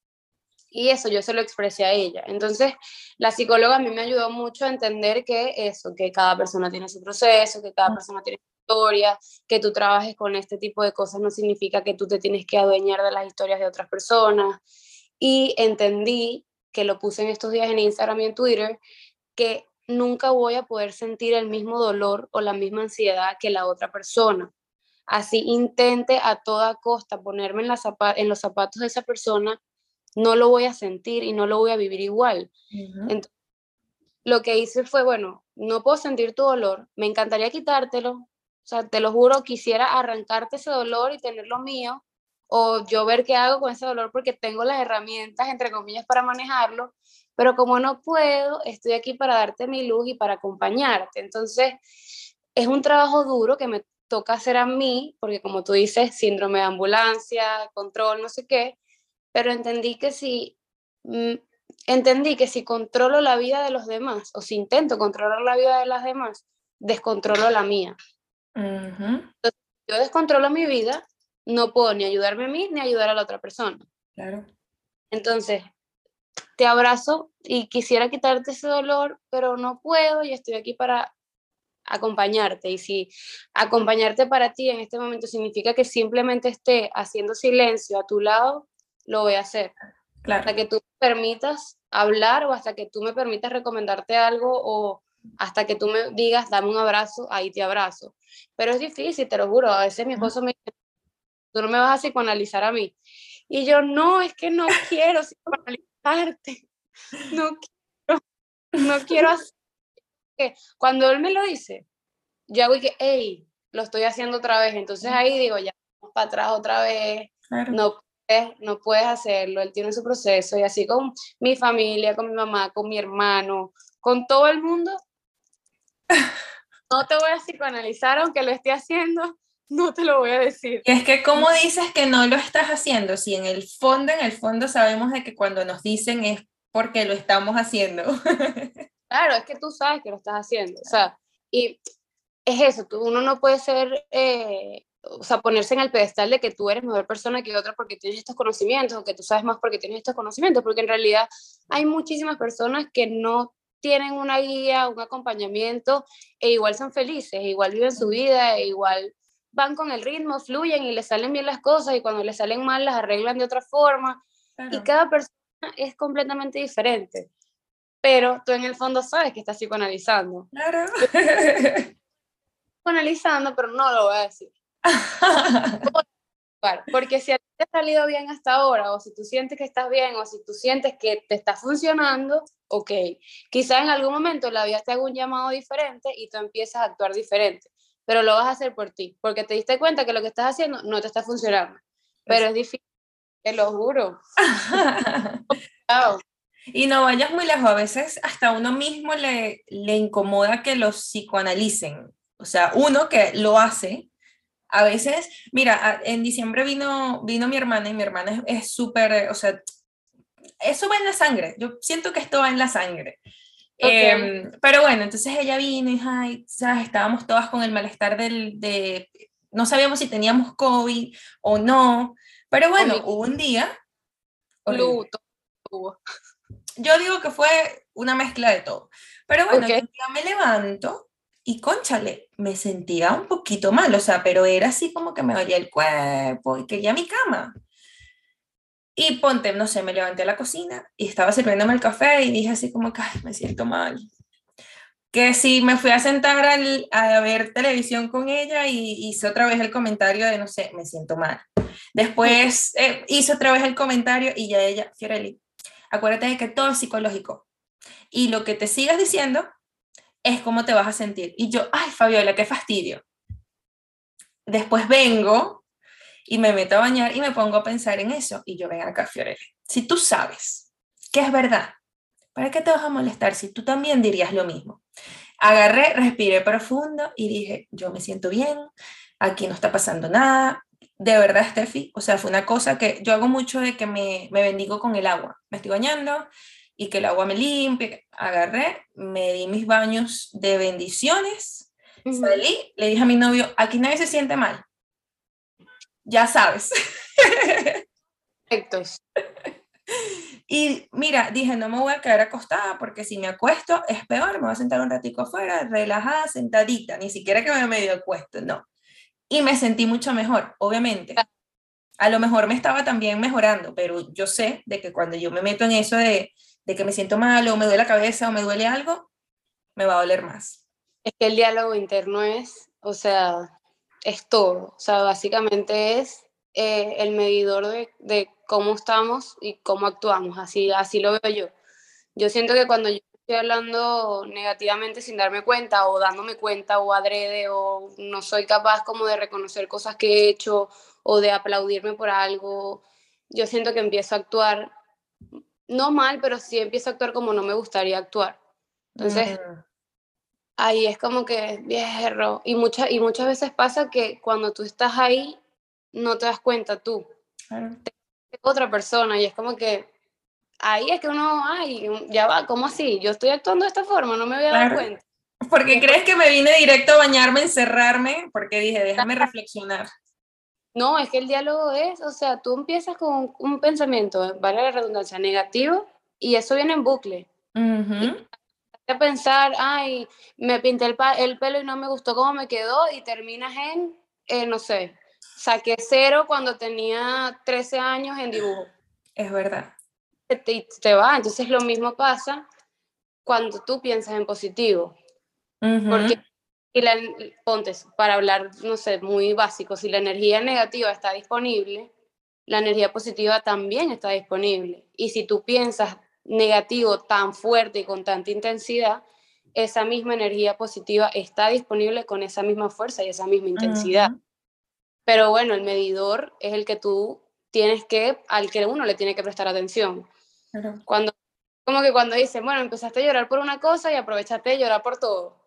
Y eso yo se lo expresé a ella. Entonces, la psicóloga a mí me ayudó mucho a entender que eso, que cada persona tiene su proceso, que cada persona tiene su historia, que tú trabajes con este tipo de cosas no significa que tú te tienes que adueñar de las historias de otras personas. Y entendí, que lo puse en estos días en Instagram y en Twitter, que nunca voy a poder sentir el mismo dolor o la misma ansiedad que la otra persona. Así intente a toda costa ponerme en, la zapa en los zapatos de esa persona, no lo voy a sentir y no lo voy a vivir igual. Uh-huh. Entonces, lo que hice fue, bueno, no puedo sentir tu dolor, me encantaría quitártelo, o sea, te lo juro, quisiera arrancarte ese dolor y tenerlo mío, o yo ver qué hago con ese dolor porque tengo las herramientas, entre comillas, para manejarlo, pero como no puedo, estoy aquí para darte mi luz y para acompañarte. Entonces, es un trabajo duro que me toca hacer a mí, porque como tú dices, síndrome de ambulancia, control, no sé qué, pero entendí que si mm, entendí que si controlo la vida de los demás o si intento controlar la vida de las demás, descontrolo la mía. Uh-huh. Entonces, si yo descontrolo mi vida, no puedo ni ayudarme a mí ni ayudar a la otra persona. Claro. Entonces, te abrazo y quisiera quitarte ese dolor, pero no puedo y estoy aquí para acompañarte. Y si acompañarte para ti en este momento significa que simplemente esté haciendo silencio a tu lado, lo voy a hacer. Claro. Hasta que tú me permitas hablar o hasta que tú me permitas recomendarte algo o hasta que tú me digas, dame un abrazo, ahí te abrazo. Pero es difícil, te lo juro. A veces mi Uh-huh. esposo me dice, tú no me vas a psicoanalizar a mí. Y yo, no, es que no quiero psicoanalizarte. No quiero, no quiero hacer que. Cuando él me lo dice, yo hago y que, hey, lo estoy haciendo otra vez. Entonces ahí digo, ya, vamos para atrás otra vez. Claro. No puedes, no puedes hacerlo, él tiene su proceso, y así con mi familia, con mi mamá, con mi hermano, con todo el mundo, no te voy a psicoanalizar, aunque lo esté haciendo, no te lo voy a decir. Y es que, ¿cómo dices que no lo estás haciendo? Si en el fondo, en el fondo sabemos de que cuando nos dicen es porque lo estamos haciendo. Claro, es que tú sabes que lo estás haciendo, o sea, y es eso, tú, uno no puede ser, eh, o sea, ponerse en el pedestal de que tú eres mejor persona que otra porque tienes estos conocimientos, o que tú sabes más porque tienes estos conocimientos, porque en realidad hay muchísimas personas que no tienen una guía, un acompañamiento, e igual son felices, e igual viven su vida, e igual van con el ritmo, fluyen y les salen bien las cosas, y cuando les salen mal las arreglan de otra forma, Claro. y cada persona es completamente diferente. Pero tú en el fondo sabes que estás psicoanalizando. Claro. Psicoanalizando, pero no lo voy a decir. Porque si a ti te ha salido bien hasta ahora, o si tú sientes que estás bien, o si tú sientes que te está funcionando, ok. Quizás en algún momento la vida te haga un llamado diferente y tú empiezas a actuar diferente, pero lo vas a hacer por ti, porque te diste cuenta que lo que estás haciendo no te está funcionando. Pero es difícil, te lo juro. Y no vayas muy lejos, a veces hasta uno mismo le, le incomoda que los psicoanalicen. O sea, uno que lo hace, a veces, mira, en diciembre vino, vino mi hermana y mi hermana es súper, o sea, eso va en la sangre. Yo siento que esto va en la sangre. Okay. Eh, pero bueno, entonces ella vino y ay, ¿sabes? Estábamos todas con el malestar del, de, no sabíamos si teníamos COVID o no, pero bueno, hubo un día horrible. Yo digo que fue una mezcla de todo, pero bueno, Okay. un día me levanto y cónchale, me sentía un poquito mal, o sea, pero era así como que me dolía el cuerpo y quería mi cama. Y ponte, no sé, me levanté a la cocina y estaba sirviéndome el café y dije así como que, ay, me siento mal. Que sí, me fui a sentar al, a ver televisión con ella y hice otra vez el comentario de, no sé, me siento mal. Después eh, hice otra vez el comentario y ya ella, Fiorelli, acuérdate de que todo es psicológico. Y lo que te sigas diciendo es cómo te vas a sentir. Y yo, ay, Fabiola, qué fastidio. Después vengo y me meto a bañar y me pongo a pensar en eso. Y yo, ven acá, Fiorelli, si tú sabes que es verdad, ¿para qué te vas a molestar si tú también dirías lo mismo? Agarré, respiré profundo y dije, yo me siento bien, aquí no está pasando nada. De verdad, Steffi, o sea, fue una cosa que yo hago mucho de que me, me bendigo con el agua. Me estoy bañando y que el agua me limpie. Agarré, me di mis baños de bendiciones, uh-huh. Salí, le dije a mi novio, aquí nadie se siente mal. Ya sabes. Perfectos. Y mira, dije, no me voy a quedar acostada porque si me acuesto es peor, me voy a sentar un ratico afuera, relajada, sentadita, ni siquiera que me medio acuesto, no. Y me sentí mucho mejor, obviamente. A lo mejor me estaba también mejorando, pero yo sé de que cuando yo me meto en eso de, de que me siento mal o me duele la cabeza o me duele algo, me va a doler más. Es que el diálogo interno es, o sea, es todo. O sea, básicamente es eh, el medidor de, de cómo estamos y cómo actuamos. Así, así lo veo yo. Yo siento que cuando yo estoy hablando negativamente sin darme cuenta o dándome cuenta o adrede o no soy capaz como de reconocer cosas que he hecho o de aplaudirme por algo, yo siento que empiezo a actuar, no mal, pero sí empiezo a actuar como no me gustaría actuar. Entonces, mm. ahí es como que, viejo, y, mucha, y muchas veces pasa que cuando tú estás ahí, no te das cuenta tú. Claro. Es otra persona y es como que ahí es que uno, ay, ya va, ¿cómo así? Yo estoy actuando de esta forma, no me había dado claro. cuenta. Porque y crees que me vine directo a bañarme, encerrarme, porque dije, déjame reflexionar. No, es que el diálogo es, o sea, tú empiezas con un pensamiento, vale la redundancia, negativo, y eso viene en bucle. Uh-huh. Y a pensar, ay, me pinté el, el pelo y no me gustó cómo me quedó, y terminas en, eh, no sé, saqué cero cuando tenía trece años en dibujo. Es verdad. Te, te va, entonces lo mismo pasa cuando tú piensas en positivo. Uh-huh. Porque, y la, ponte, para hablar, no sé, muy básico, si la energía negativa está disponible, la energía positiva también está disponible. Y si tú piensas negativo tan fuerte y con tanta intensidad, esa misma energía positiva está disponible con esa misma fuerza y esa misma intensidad. Uh-huh. Pero bueno, el medidor es el que tú tienes que, al que uno le tiene que prestar atención. Claro. Cuando, como que cuando dicen, bueno, empezaste a llorar por una cosa y aprovechaste de llorar por todo.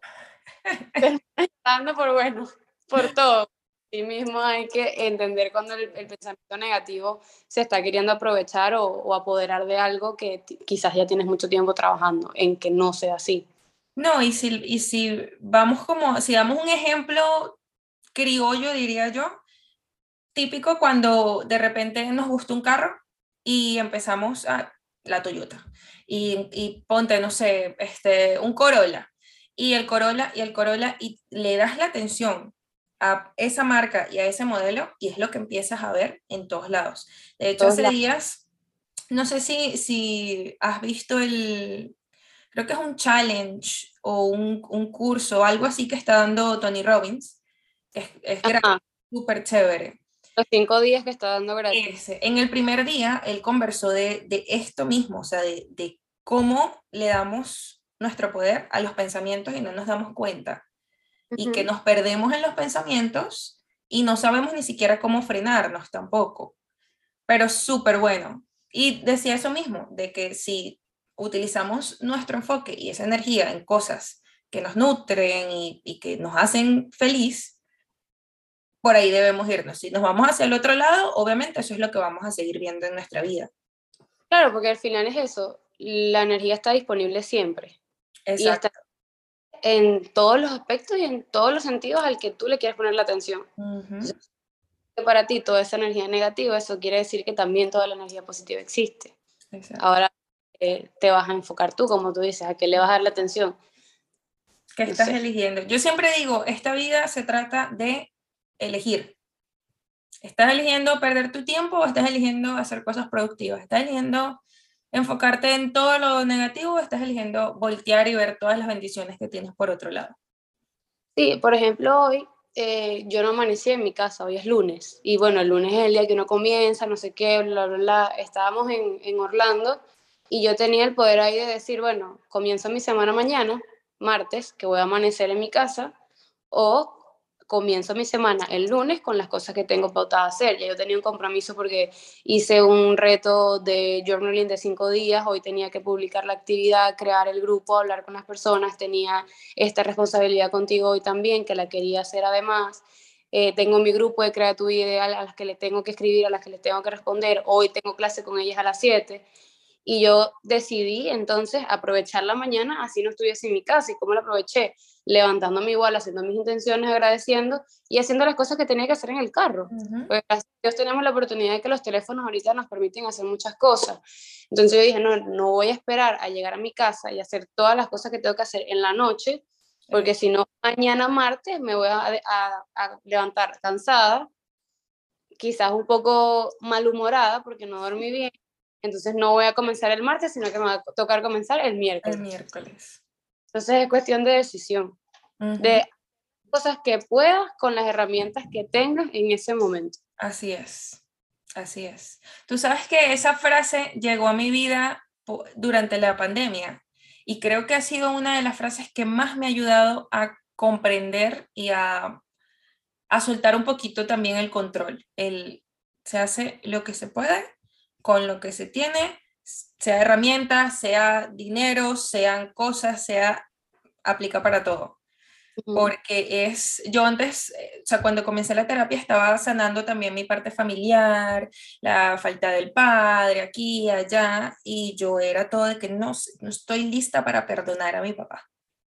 Dando por bueno, por todo. Sí mismo hay que entender cuando el, el pensamiento negativo se está queriendo aprovechar o, o apoderar de algo que t- quizás ya tienes mucho tiempo trabajando en que no sea así. No, y si, y si vamos como, si damos un ejemplo criollo, diría yo, típico cuando de repente nos gusta un carro y empezamos a la Toyota y, y ponte, no sé, este, un Corolla y el Corolla y el Corolla y le das la atención a esa marca y a ese modelo y es lo que empiezas a ver en todos lados. De hecho, Todos hace lados. días, no sé si, si has visto el, creo que es un challenge o un, un curso, algo así que está dando Tony Robbins. Es, es gratis, Ajá, súper chévere. los cinco días que está dando gratis. Ese. En el primer día, él conversó de, de esto mismo, o sea, de, de cómo le damos nuestro poder a los pensamientos y no nos damos cuenta. Y que Ujú. nos perdemos en los pensamientos y no sabemos ni siquiera cómo frenarnos tampoco. Pero súper bueno. Y decía eso mismo, de que si utilizamos nuestro enfoque y esa energía en cosas que nos nutren y, y que nos hacen feliz, por ahí debemos irnos. Si nos vamos hacia el otro lado, obviamente eso es lo que vamos a seguir viendo en nuestra vida. Claro, porque al final es eso, la energía está disponible siempre y está Exacto. en todos los aspectos y en todos los sentidos al que tú le quieres poner la atención. Ujú. Entonces, que para ti toda esa energía negativa, eso quiere decir que también toda la energía positiva existe. Exacto. Ahora eh, te vas a enfocar tú, como tú dices, a qué le vas a dar la atención. ¿Qué No estás sé. eligiendo? Yo siempre digo, esta vida se trata de elegir. ¿Estás eligiendo perder tu tiempo o estás eligiendo hacer cosas productivas? ¿Estás eligiendo enfocarte en todo lo negativo o estás eligiendo voltear y ver todas las bendiciones que tienes por otro lado? Sí, por ejemplo, hoy eh, yo no amanecí en mi casa, hoy es lunes. Y bueno, el lunes es el día que uno comienza, no sé qué, bla, bla, bla. Estábamos en, en Orlando y yo tenía el poder ahí de decir, bueno, comienzo mi semana mañana, martes, que voy a amanecer en mi casa, o comienzo mi semana el lunes con las cosas que tengo pautadas hacer. Ya yo tenía un compromiso porque hice un reto de journaling de cinco días, hoy tenía que publicar la actividad, crear el grupo, hablar con las personas, tenía esta responsabilidad contigo hoy también, que la quería hacer además. Eh, tengo mi grupo de Crea tu Ideal a las que le tengo que escribir, a las que les tengo que responder. Hoy tengo clase con ellas a las siete. Y yo decidí entonces aprovechar la mañana, así no estuviese en mi casa. ¿Y cómo la aproveché? Levantándome igual, haciendo mis intenciones, agradeciendo y haciendo las cosas que tenía que hacer en el carro. Ujú. Pues gracias a Dios tenemos la oportunidad de que los teléfonos ahorita nos permiten hacer muchas cosas. Entonces yo dije, no, no voy a esperar a llegar a mi casa y hacer todas las cosas que tengo que hacer en la noche, Eh, porque si no, mañana martes me voy a, a, a levantar cansada, quizás un poco malhumorada porque no dormí bien. Entonces no voy a comenzar el martes, sino que me va a tocar comenzar el el miércoles. miércoles. Entonces es cuestión de decisión, Ujú. de cosas que puedas con las herramientas que tengas en ese momento. Así es, así es. Tú sabes que esa frase llegó a mi vida po- durante la pandemia y creo que ha sido una de las frases que más me ha ayudado a comprender y a, a soltar un poquito también el control. El, se hace lo que se puede con lo que se tiene, sea herramientas, sea dinero, sean cosas, sea aplica para todo. Ujú. Porque es, yo antes, eh, o sea, cuando comencé la terapia estaba sanando también mi parte familiar, la falta del padre aquí y allá, y yo era todo de que no, no estoy lista para perdonar a mi papá.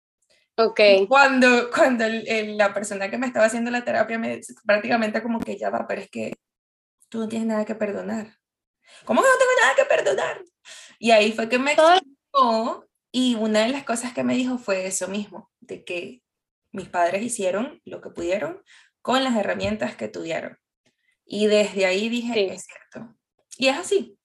Ok, Y cuando, cuando el- el- la persona que me estaba haciendo la terapia me prácticamente como que ya va, pero es que tú no tienes nada que perdonar. ¿Cómo que no tengo nada que perdonar? Y ahí fue que me todo, explicó y una de las cosas que me dijo fue eso mismo, de que mis padres hicieron lo que pudieron con las herramientas que tuvieron. Y desde ahí dije, sí, es cierto. Y es así,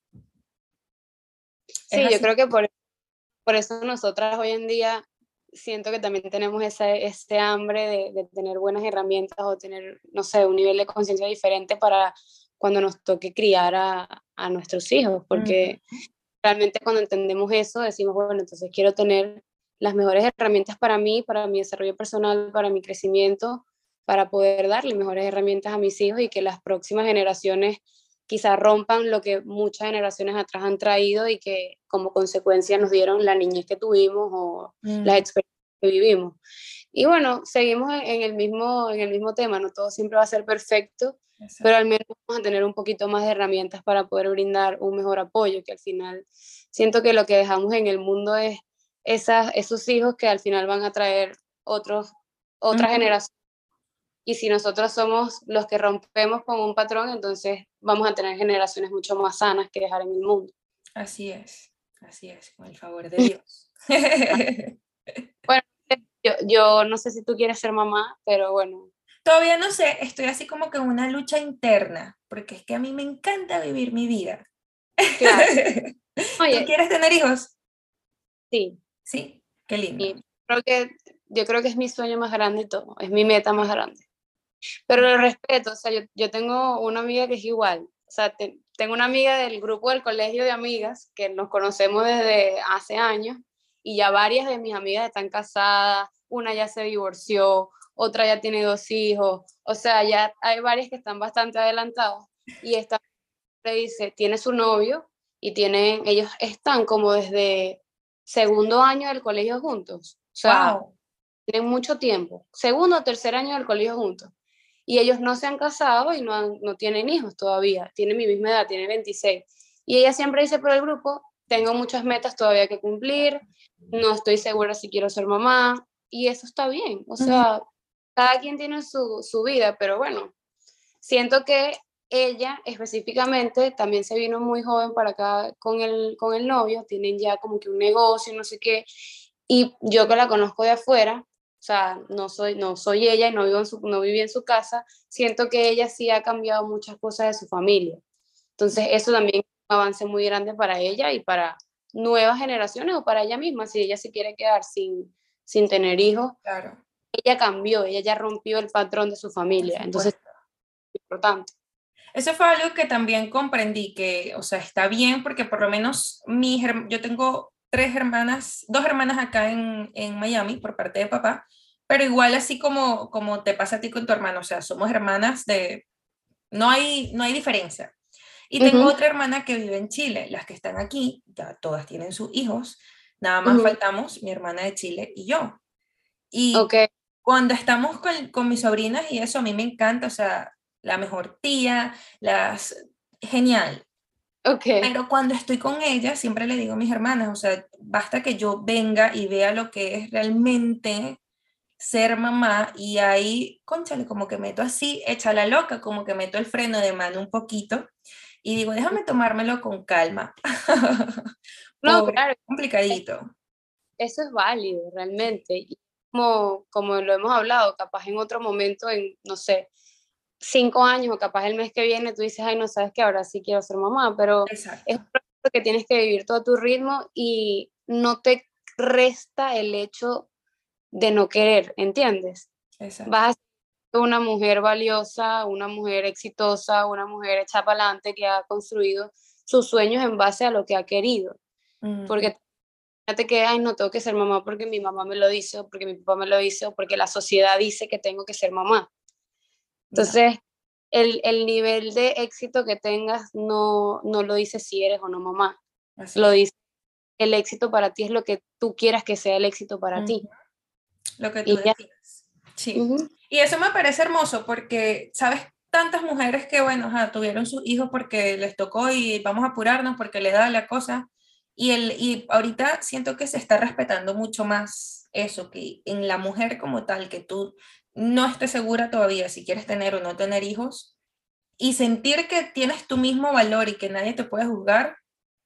es sí, yo así. creo que por, por eso nosotras hoy en día siento que también tenemos ese, ese hambre de, de tener buenas herramientas o tener, no sé, un nivel de conciencia diferente para cuando nos toque criar a, a nuestros hijos, Ujú. porque realmente cuando entendemos eso decimos, bueno, entonces quiero tener las mejores herramientas para mí, para mi desarrollo personal, para mi crecimiento, para poder darle mejores herramientas a mis hijos y que las próximas generaciones quizás rompan lo que muchas generaciones atrás han traído y que como consecuencia nos dieron la niñez que tuvimos o Mm, las experiencias que vivimos. Y bueno, seguimos en, en el mismo, en el mismo tema, no todo siempre va a ser perfecto, pero exacto. al menos vamos a tener un poquito más de herramientas para poder brindar un mejor apoyo, que al final siento que lo que dejamos en el mundo es esas, esos hijos que al final van a traer otros, otra Ujú. generación. Y si nosotros somos los que rompemos con un patrón, entonces vamos a tener generaciones mucho más sanas que dejar en el mundo. Así es, así es, con el favor de Dios. Bueno, yo, yo no sé si tú quieres ser mamá, pero bueno, Todavía no sé, estoy así como que en una lucha interna, porque es que a mí me encanta vivir mi vida. claro. ¿Tú Oye, quieres tener hijos? sí, Sí, qué lindo. y creo que, yo creo que es mi sueño más grande y todo, es mi meta más grande. Pero lo respeto, o sea, yo, yo tengo una amiga que es igual, o sea, te- tengo una amiga del grupo del colegio de amigas que nos conocemos desde hace años y ya varias de mis amigas están casadas, una ya se divorció, otra ya tiene dos hijos, o sea, ya hay varias que están bastante adelantadas y esta le dice, tiene su novio y tienen, ellos están como desde segundo año del colegio juntos, o sea, Wow. tienen mucho tiempo, segundo o tercer año del colegio juntos. Y ellos no se han casado y no, han, no tienen hijos todavía, tienen mi misma edad, tienen veintiséis. Y ella siempre dice por el grupo, tengo muchas metas todavía que cumplir, no estoy segura si quiero ser mamá, y eso está bien, o sea, cada quien tiene su, su vida, pero bueno, siento que ella específicamente también se vino muy joven para acá con el, con el novio, tienen ya como que un negocio, no sé qué, y yo que la conozco de afuera, o sea, no soy, no soy ella y no vivo en su, no viví en su casa, siento que ella sí ha cambiado muchas cosas de su familia. Entonces, eso también es un avance muy grande para ella y para nuevas generaciones o para ella misma, si ella se quiere quedar sin, sin tener hijos, Claro, ella cambió, ella ya rompió el patrón de su por familia, entonces supuesto. es importante. Eso fue algo que también comprendí, que, o sea, está bien porque por lo menos mis, yo tengo tres hermanas, dos hermanas acá en, en Miami por parte de papá, pero igual así como, como te pasa a ti con tu hermano, o sea, somos hermanas de, no hay, no hay diferencia. Y Uh tengo -huh, otra hermana que vive en Chile, las que están aquí, ya todas tienen sus hijos, nada uh más -huh. faltamos mi hermana de Chile y yo. Y Ok, cuando estamos con, con mis sobrinas y eso, a mí me encanta, o sea, la mejor tía, las... Genial. ok. Pero cuando estoy con ella, siempre le digo a mis hermanas, o sea, basta que yo venga y vea lo que es realmente ser mamá y ahí, cónchale, como que meto así, echa la loca, como que meto el freno de mano un poquito y digo, déjame tomármelo con calma, No, por claro, complicadito. eso es válido Sí, realmente. Y como, como lo hemos hablado, capaz en otro momento, en, no sé, cinco años o capaz el mes que viene, tú dices, ay, no sabes que ahora sí quiero ser mamá, pero es un exacto, proceso que tienes que vivir todo a tu ritmo y no te resta el hecho de no querer, ¿entiendes? exacto. Vas a ser una mujer valiosa, una mujer exitosa, una mujer hecha para adelante que ha construido sus sueños en base a lo que ha querido. Ujú, Porque fíjate que, ay, no tengo que ser mamá porque mi mamá me lo dice, o porque mi papá me lo dice, o porque la sociedad dice que tengo que ser mamá. no, Entonces, el, el nivel de éxito que tengas no, no lo dice si eres o no mamá. así Lo es. dice, el éxito para ti es lo que tú quieras que sea el éxito para Ujú, ti. lo que tú Y ya. decidas. Sí. Ujú. Y eso me parece hermoso porque, ¿sabes? Tantas mujeres que, bueno, ajá, tuvieron sus hijos porque les tocó y vamos a apurarnos porque le da la cosa. Y, el, y ahorita siento que se está respetando mucho más eso, que en la mujer como tal, que tú no estés segura todavía si quieres tener o no tener hijos, y sentir que tienes tu mismo valor y que nadie te puede juzgar,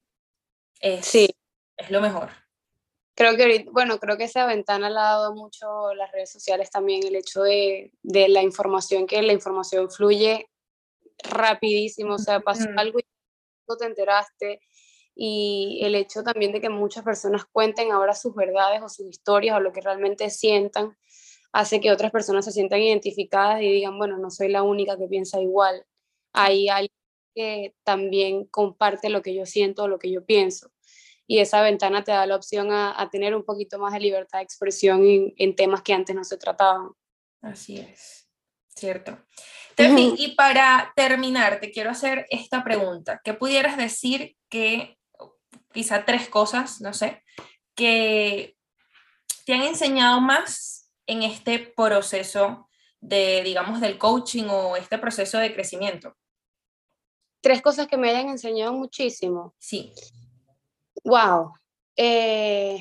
Sí, es, es lo mejor. creo que ahorita, bueno, creo que esa ventana la ha dado mucho las redes sociales también, el hecho de, de la información, que la información fluye rapidísimo, o sea, pasó Mm, algo y no te enteraste, y el hecho también de que muchas personas cuenten ahora sus verdades o sus historias o lo que realmente sientan, hace que otras personas se sientan identificadas y digan, bueno, no soy la única que piensa igual, sí, hay alguien que también comparte lo que yo siento o lo que yo pienso. Y esa ventana te da la opción a, a tener un poquito más de libertad de expresión en, en temas que antes no se trataban. así es, cierto. Tefi, y para terminar, te quiero hacer esta pregunta. ¿Qué pudieras decir que, quizá tres cosas, no sé, que te han enseñado más en este proceso de, digamos, del coaching o este proceso de crecimiento? Tres cosas que me hayan enseñado muchísimo. Sí. Wow. Eh,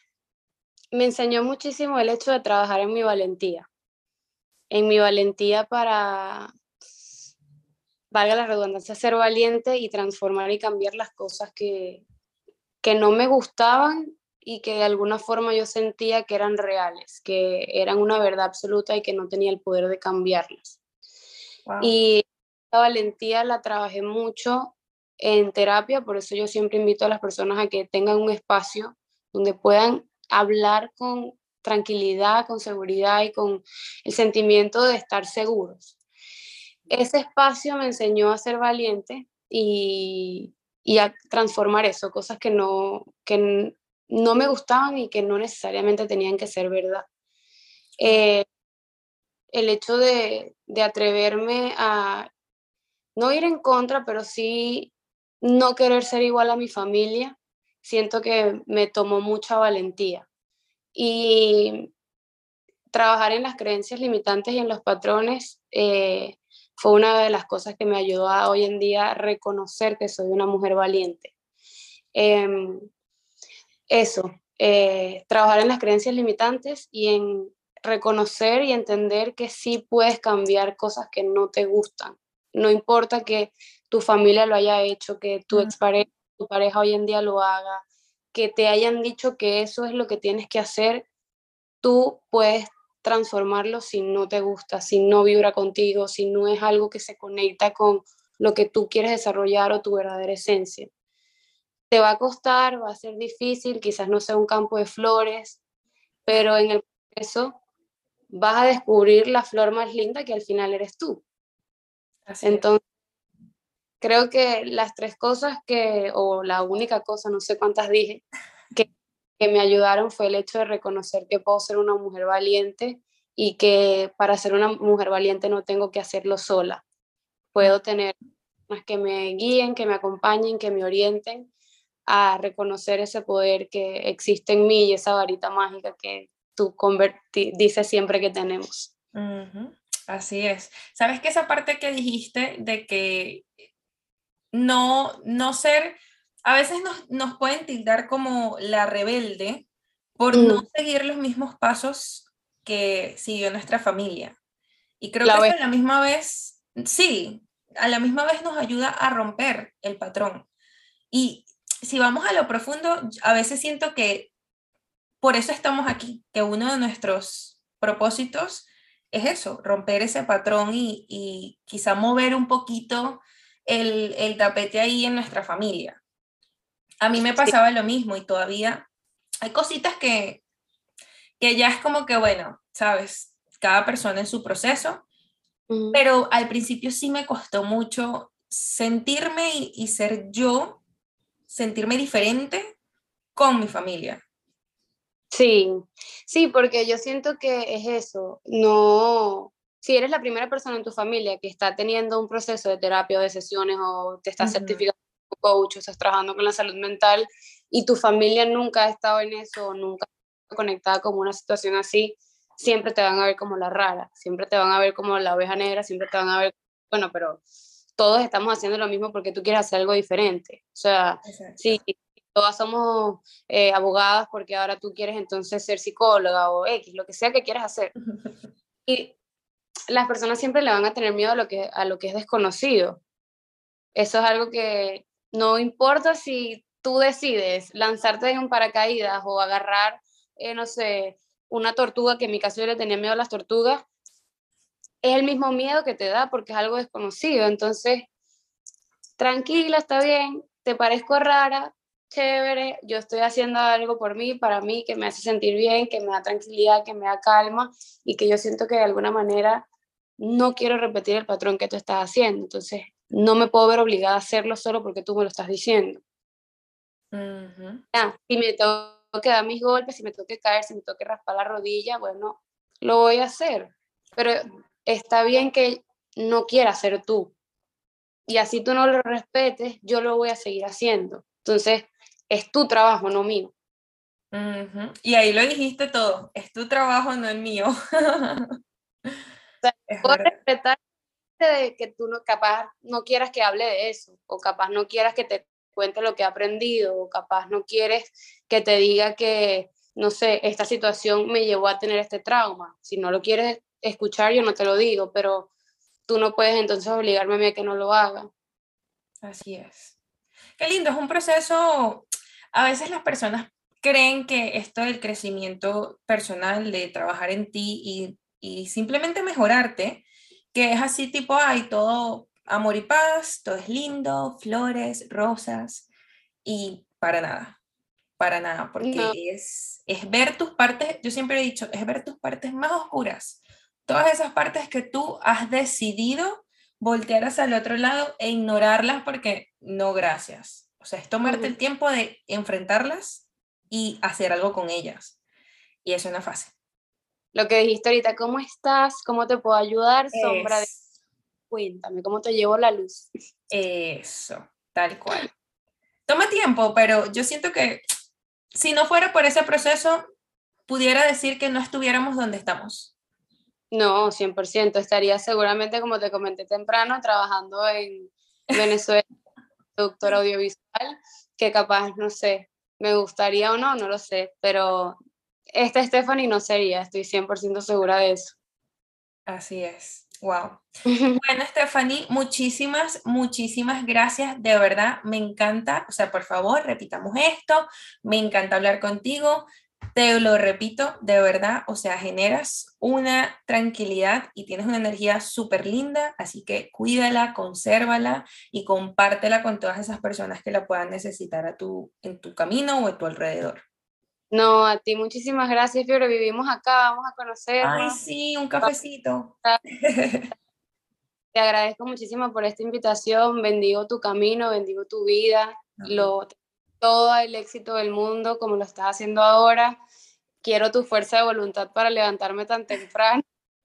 me enseñó muchísimo el hecho de trabajar en mi valentía. En mi valentía para, valga la redundancia, ser valiente y transformar y cambiar las cosas que, que no me gustaban y que de alguna forma yo sentía que eran reales, que eran una verdad absoluta y que no tenía el poder de cambiarlas. Wow. Y la valentía la trabajé mucho en terapia, por eso yo siempre invito a las personas a que tengan un espacio donde puedan hablar con tranquilidad, con seguridad y con el sentimiento de estar seguros. Ese espacio me enseñó a ser valiente y, y a transformar eso, cosas que no, que no me gustaban y que no necesariamente tenían que ser verdad. Eh, el hecho de, de atreverme a no ir en contra, pero sí no querer ser igual a mi familia, siento que me tomó mucha valentía. Y trabajar en las creencias limitantes y en los patrones eh, fue una de las cosas que me ayudó a hoy en día reconocer que soy una mujer valiente. Eh, eso, eh, trabajar en las creencias limitantes y en reconocer y entender que sí puedes cambiar cosas que no te gustan. No importa que tu familia lo haya hecho, que tu Mm. expareja, tu pareja hoy en día lo haga, que te hayan dicho que eso es lo que tienes que hacer, tú puedes transformarlo si no te gusta, si no vibra contigo, si no es algo que se conecta con lo que tú quieres desarrollar o tu verdadera esencia. Te va a costar, va a ser difícil, quizás no sea un campo de flores, pero en el proceso vas a descubrir la flor más linda que al final eres tú. Así es. Entonces, creo que las tres cosas que, o la única cosa, no sé cuántas dije, que, que me ayudaron fue el hecho de reconocer que puedo ser una mujer valiente y que para ser una mujer valiente no tengo que hacerlo sola. Mm. Puedo tener personas que me guíen, que me acompañen, que me orienten a reconocer ese poder que existe en mí y esa varita mágica que tú converti- dices siempre que tenemos. Ujú. Así es. ¿Sabes que esa parte que dijiste de que no, no ser, a veces nos, nos pueden tildar como la rebelde por no Mm, seguir los mismos pasos que siguió nuestra familia? Y creo que la eso vez. a la misma vez, sí, a la misma vez nos ayuda a romper el patrón. Y si vamos a lo profundo, a veces siento que por eso estamos aquí, que uno de nuestros propósitos es eso, romper ese patrón y, y quizá mover un poquito el, el tapete ahí en nuestra familia. A mí me Sí. pasaba lo mismo y todavía hay cositas que, que ya es como que, bueno, sabes, cada persona en su proceso, Mm. pero al principio sí me costó mucho sentirme y, y ser yo, sentirme diferente con mi familia. Sí, sí, porque yo siento que es eso, no, si eres la primera persona en tu familia que está teniendo un proceso de terapia o de sesiones o te estás Ujú. certificando como coach o estás trabajando con la salud mental y tu familia nunca ha estado en eso o nunca ha estado conectada con una situación así, siempre te van a ver como la rara, siempre te van a ver como la oveja negra, siempre te van a ver, bueno, pero todos estamos haciendo lo mismo porque tú quieres hacer algo diferente. O sea, Exacto. sí, todas somos eh, abogadas porque ahora tú quieres entonces ser psicóloga o X, lo que sea que quieras hacer. Y las personas siempre le van a tener miedo a lo que, a lo que es desconocido. Eso es algo que no importa si tú decides lanzarte en un paracaídas o agarrar, eh, no sé, una tortuga, que en mi caso yo le tenía miedo a las tortugas, es el mismo miedo que te da porque es algo desconocido. Entonces, tranquila, está bien, te parezco rara, chévere, yo estoy haciendo algo por mí, para mí, que me hace sentir bien, que me da tranquilidad, que me da calma y que yo siento que de alguna manera no quiero repetir el patrón que tú estás haciendo. Entonces, no me puedo ver obligada a hacerlo solo porque tú me lo estás diciendo. Ujú. Ah, si me tengo que dar mis golpes, si me tengo que caer, si me tengo que raspar la rodilla, bueno, lo voy a hacer. Pero está bien que no quieras ser tú. Y así tú no lo respetes, yo lo voy a seguir haciendo. Entonces, es tu trabajo, no mío. Uh-huh. Y ahí lo dijiste todo, es tu trabajo, no el mío. O sea, Es puedo verdad. respetar de que tú no, capaz no quieras que hable de eso, o capaz no quieras que te cuente lo que he aprendido, o capaz no quieres que te diga que, no sé, esta situación me llevó a tener este trauma. Si no lo quieres escuchar, yo no te lo digo, pero tú no puedes entonces obligarme a mí a que no lo haga. Así es. Qué lindo, es un proceso. A veces las personas creen que esto del crecimiento personal, de trabajar en ti y, y simplemente mejorarte, que es así tipo, hay todo amor y paz, todo es lindo, flores, rosas, y para nada, para nada, No, porque es, es ver tus partes, yo siempre he dicho, es ver tus partes más oscuras, todas esas partes que tú has decidido voltear hacia el otro lado e ignorarlas porque no, gracias. O sea, es tomarte el uh-huh. tiempo de enfrentarlas y hacer algo con ellas. Y eso es una fase. Lo que dijiste ahorita, ¿cómo estás? ¿Cómo te puedo ayudar? Sombra de... Es Cuéntame, ¿cómo te llevo la luz? eso, tal cual. Toma tiempo, pero yo siento que si no fuera por ese proceso, pudiera decir que no estuviéramos donde estamos. No, cien por ciento. Estaría seguramente, como te comenté temprano, trabajando en Venezuela, productora audiovisual, que capaz, no sé, me gustaría o no, no lo sé, pero esta Stephanie no sería, estoy cien por ciento segura de eso. Así es. Wow. Bueno, Stephanie, muchísimas, muchísimas gracias. De verdad, me encanta. O sea, por favor, repitamos esto. Me encanta hablar contigo. Te lo repito, de verdad. O sea, generas una tranquilidad y tienes una energía súper linda. Así que cuídala, consérvala y compártela con todas esas personas que la puedan necesitar a tu, en tu camino o a tu alrededor. No, a ti muchísimas gracias, Fiore, vivimos acá, vamos a Ay, conocernos. sí, un cafecito. Te agradezco muchísimo por esta invitación, bendigo tu camino, bendigo tu vida, Amén. lo, todo el éxito del mundo como lo estás haciendo ahora. Quiero tu fuerza de voluntad para levantarme tan temprano.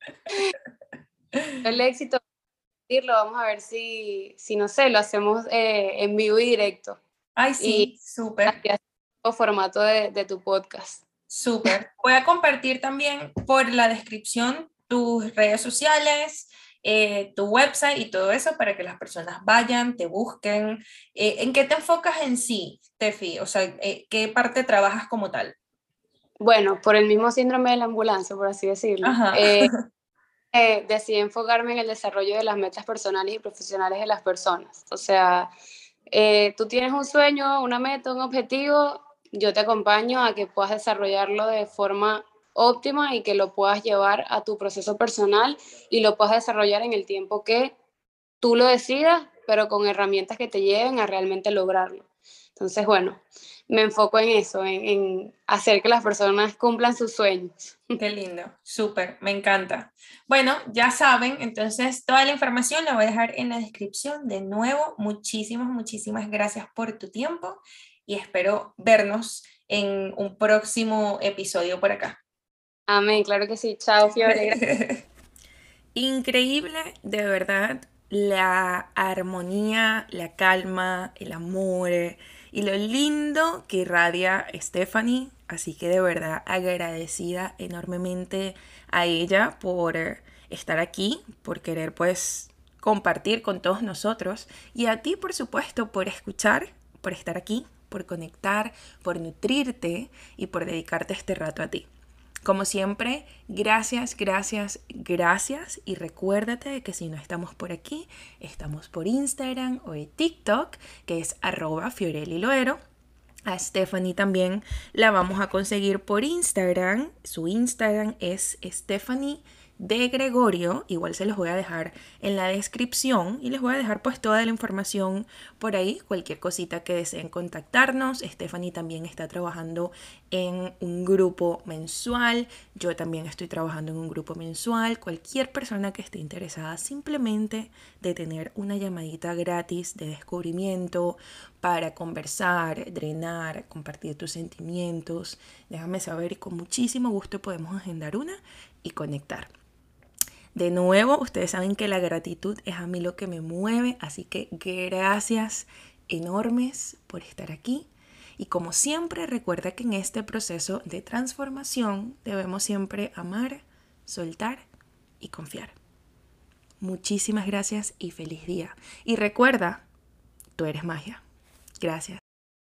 El éxito, lo vamos a ver si, si no sé, lo hacemos eh, en vivo y directo. Ay, Y sí, súper. así hacemos formato de, de tu podcast. Súper. Voy a compartir también por la descripción tus redes sociales, eh, tu website y todo eso para que las personas vayan, te busquen. Eh, ¿en qué te enfocas en sí, Tefi? O sea, eh, ¿qué parte trabajas como tal? Bueno, por el mismo síndrome de la ambulancia, por así decirlo, Ajá. eh, eh, decidí enfocarme en el desarrollo de las metas personales y profesionales de las personas. O sea, eh, tú tienes un sueño, una meta, un objetivo, yo te acompaño a que puedas desarrollarlo de forma óptima y que lo puedas llevar a tu proceso personal y lo puedas desarrollar en el tiempo que tú lo decidas, pero con herramientas que te lleven a realmente lograrlo. Entonces, bueno, me enfoco en eso, en, en hacer que las personas cumplan sus sueños. Qué lindo, súper, me encanta. Bueno, ya saben, entonces toda la información la voy a dejar en la descripción. De nuevo, muchísimas, muchísimas gracias por tu tiempo y espero vernos en un próximo episodio por acá. Amén, claro que sí. Chao, Fiore. Increíble, de verdad, la armonía, la calma, el amor y lo lindo que irradia Stephanie. Así que de verdad agradecida enormemente a ella por estar aquí, por querer pues compartir con todos nosotros y a ti por supuesto por escuchar, por estar aquí, por conectar, por nutrirte y por dedicarte este rato a ti. Como siempre, gracias, gracias, gracias y recuérdate de que si no estamos por aquí, estamos por Instagram o en TikTok, que es arroba fiorelliloero. A Stephanie también la vamos a conseguir por Instagram. Su Instagram es Stephanie de Gregorio. Igual se los voy a dejar en la descripción y les voy a dejar pues toda la información por ahí. Cualquier cosita que deseen contactarnos. Stephanie también está trabajando en un grupo mensual. Yo también estoy trabajando en un grupo mensual. Cualquier persona que esté interesada simplemente de tener una llamadita gratis de descubrimiento para conversar, drenar, compartir tus sentimientos, déjame saber y con muchísimo gusto podemos agendar una y conectar. De nuevo, ustedes saben que la gratitud es a mí lo que me mueve, así que gracias enormes por estar aquí. Y como siempre, recuerda que en este proceso de transformación debemos siempre amar, soltar y confiar. Muchísimas gracias y feliz día. Y recuerda, tú eres magia. Gracias.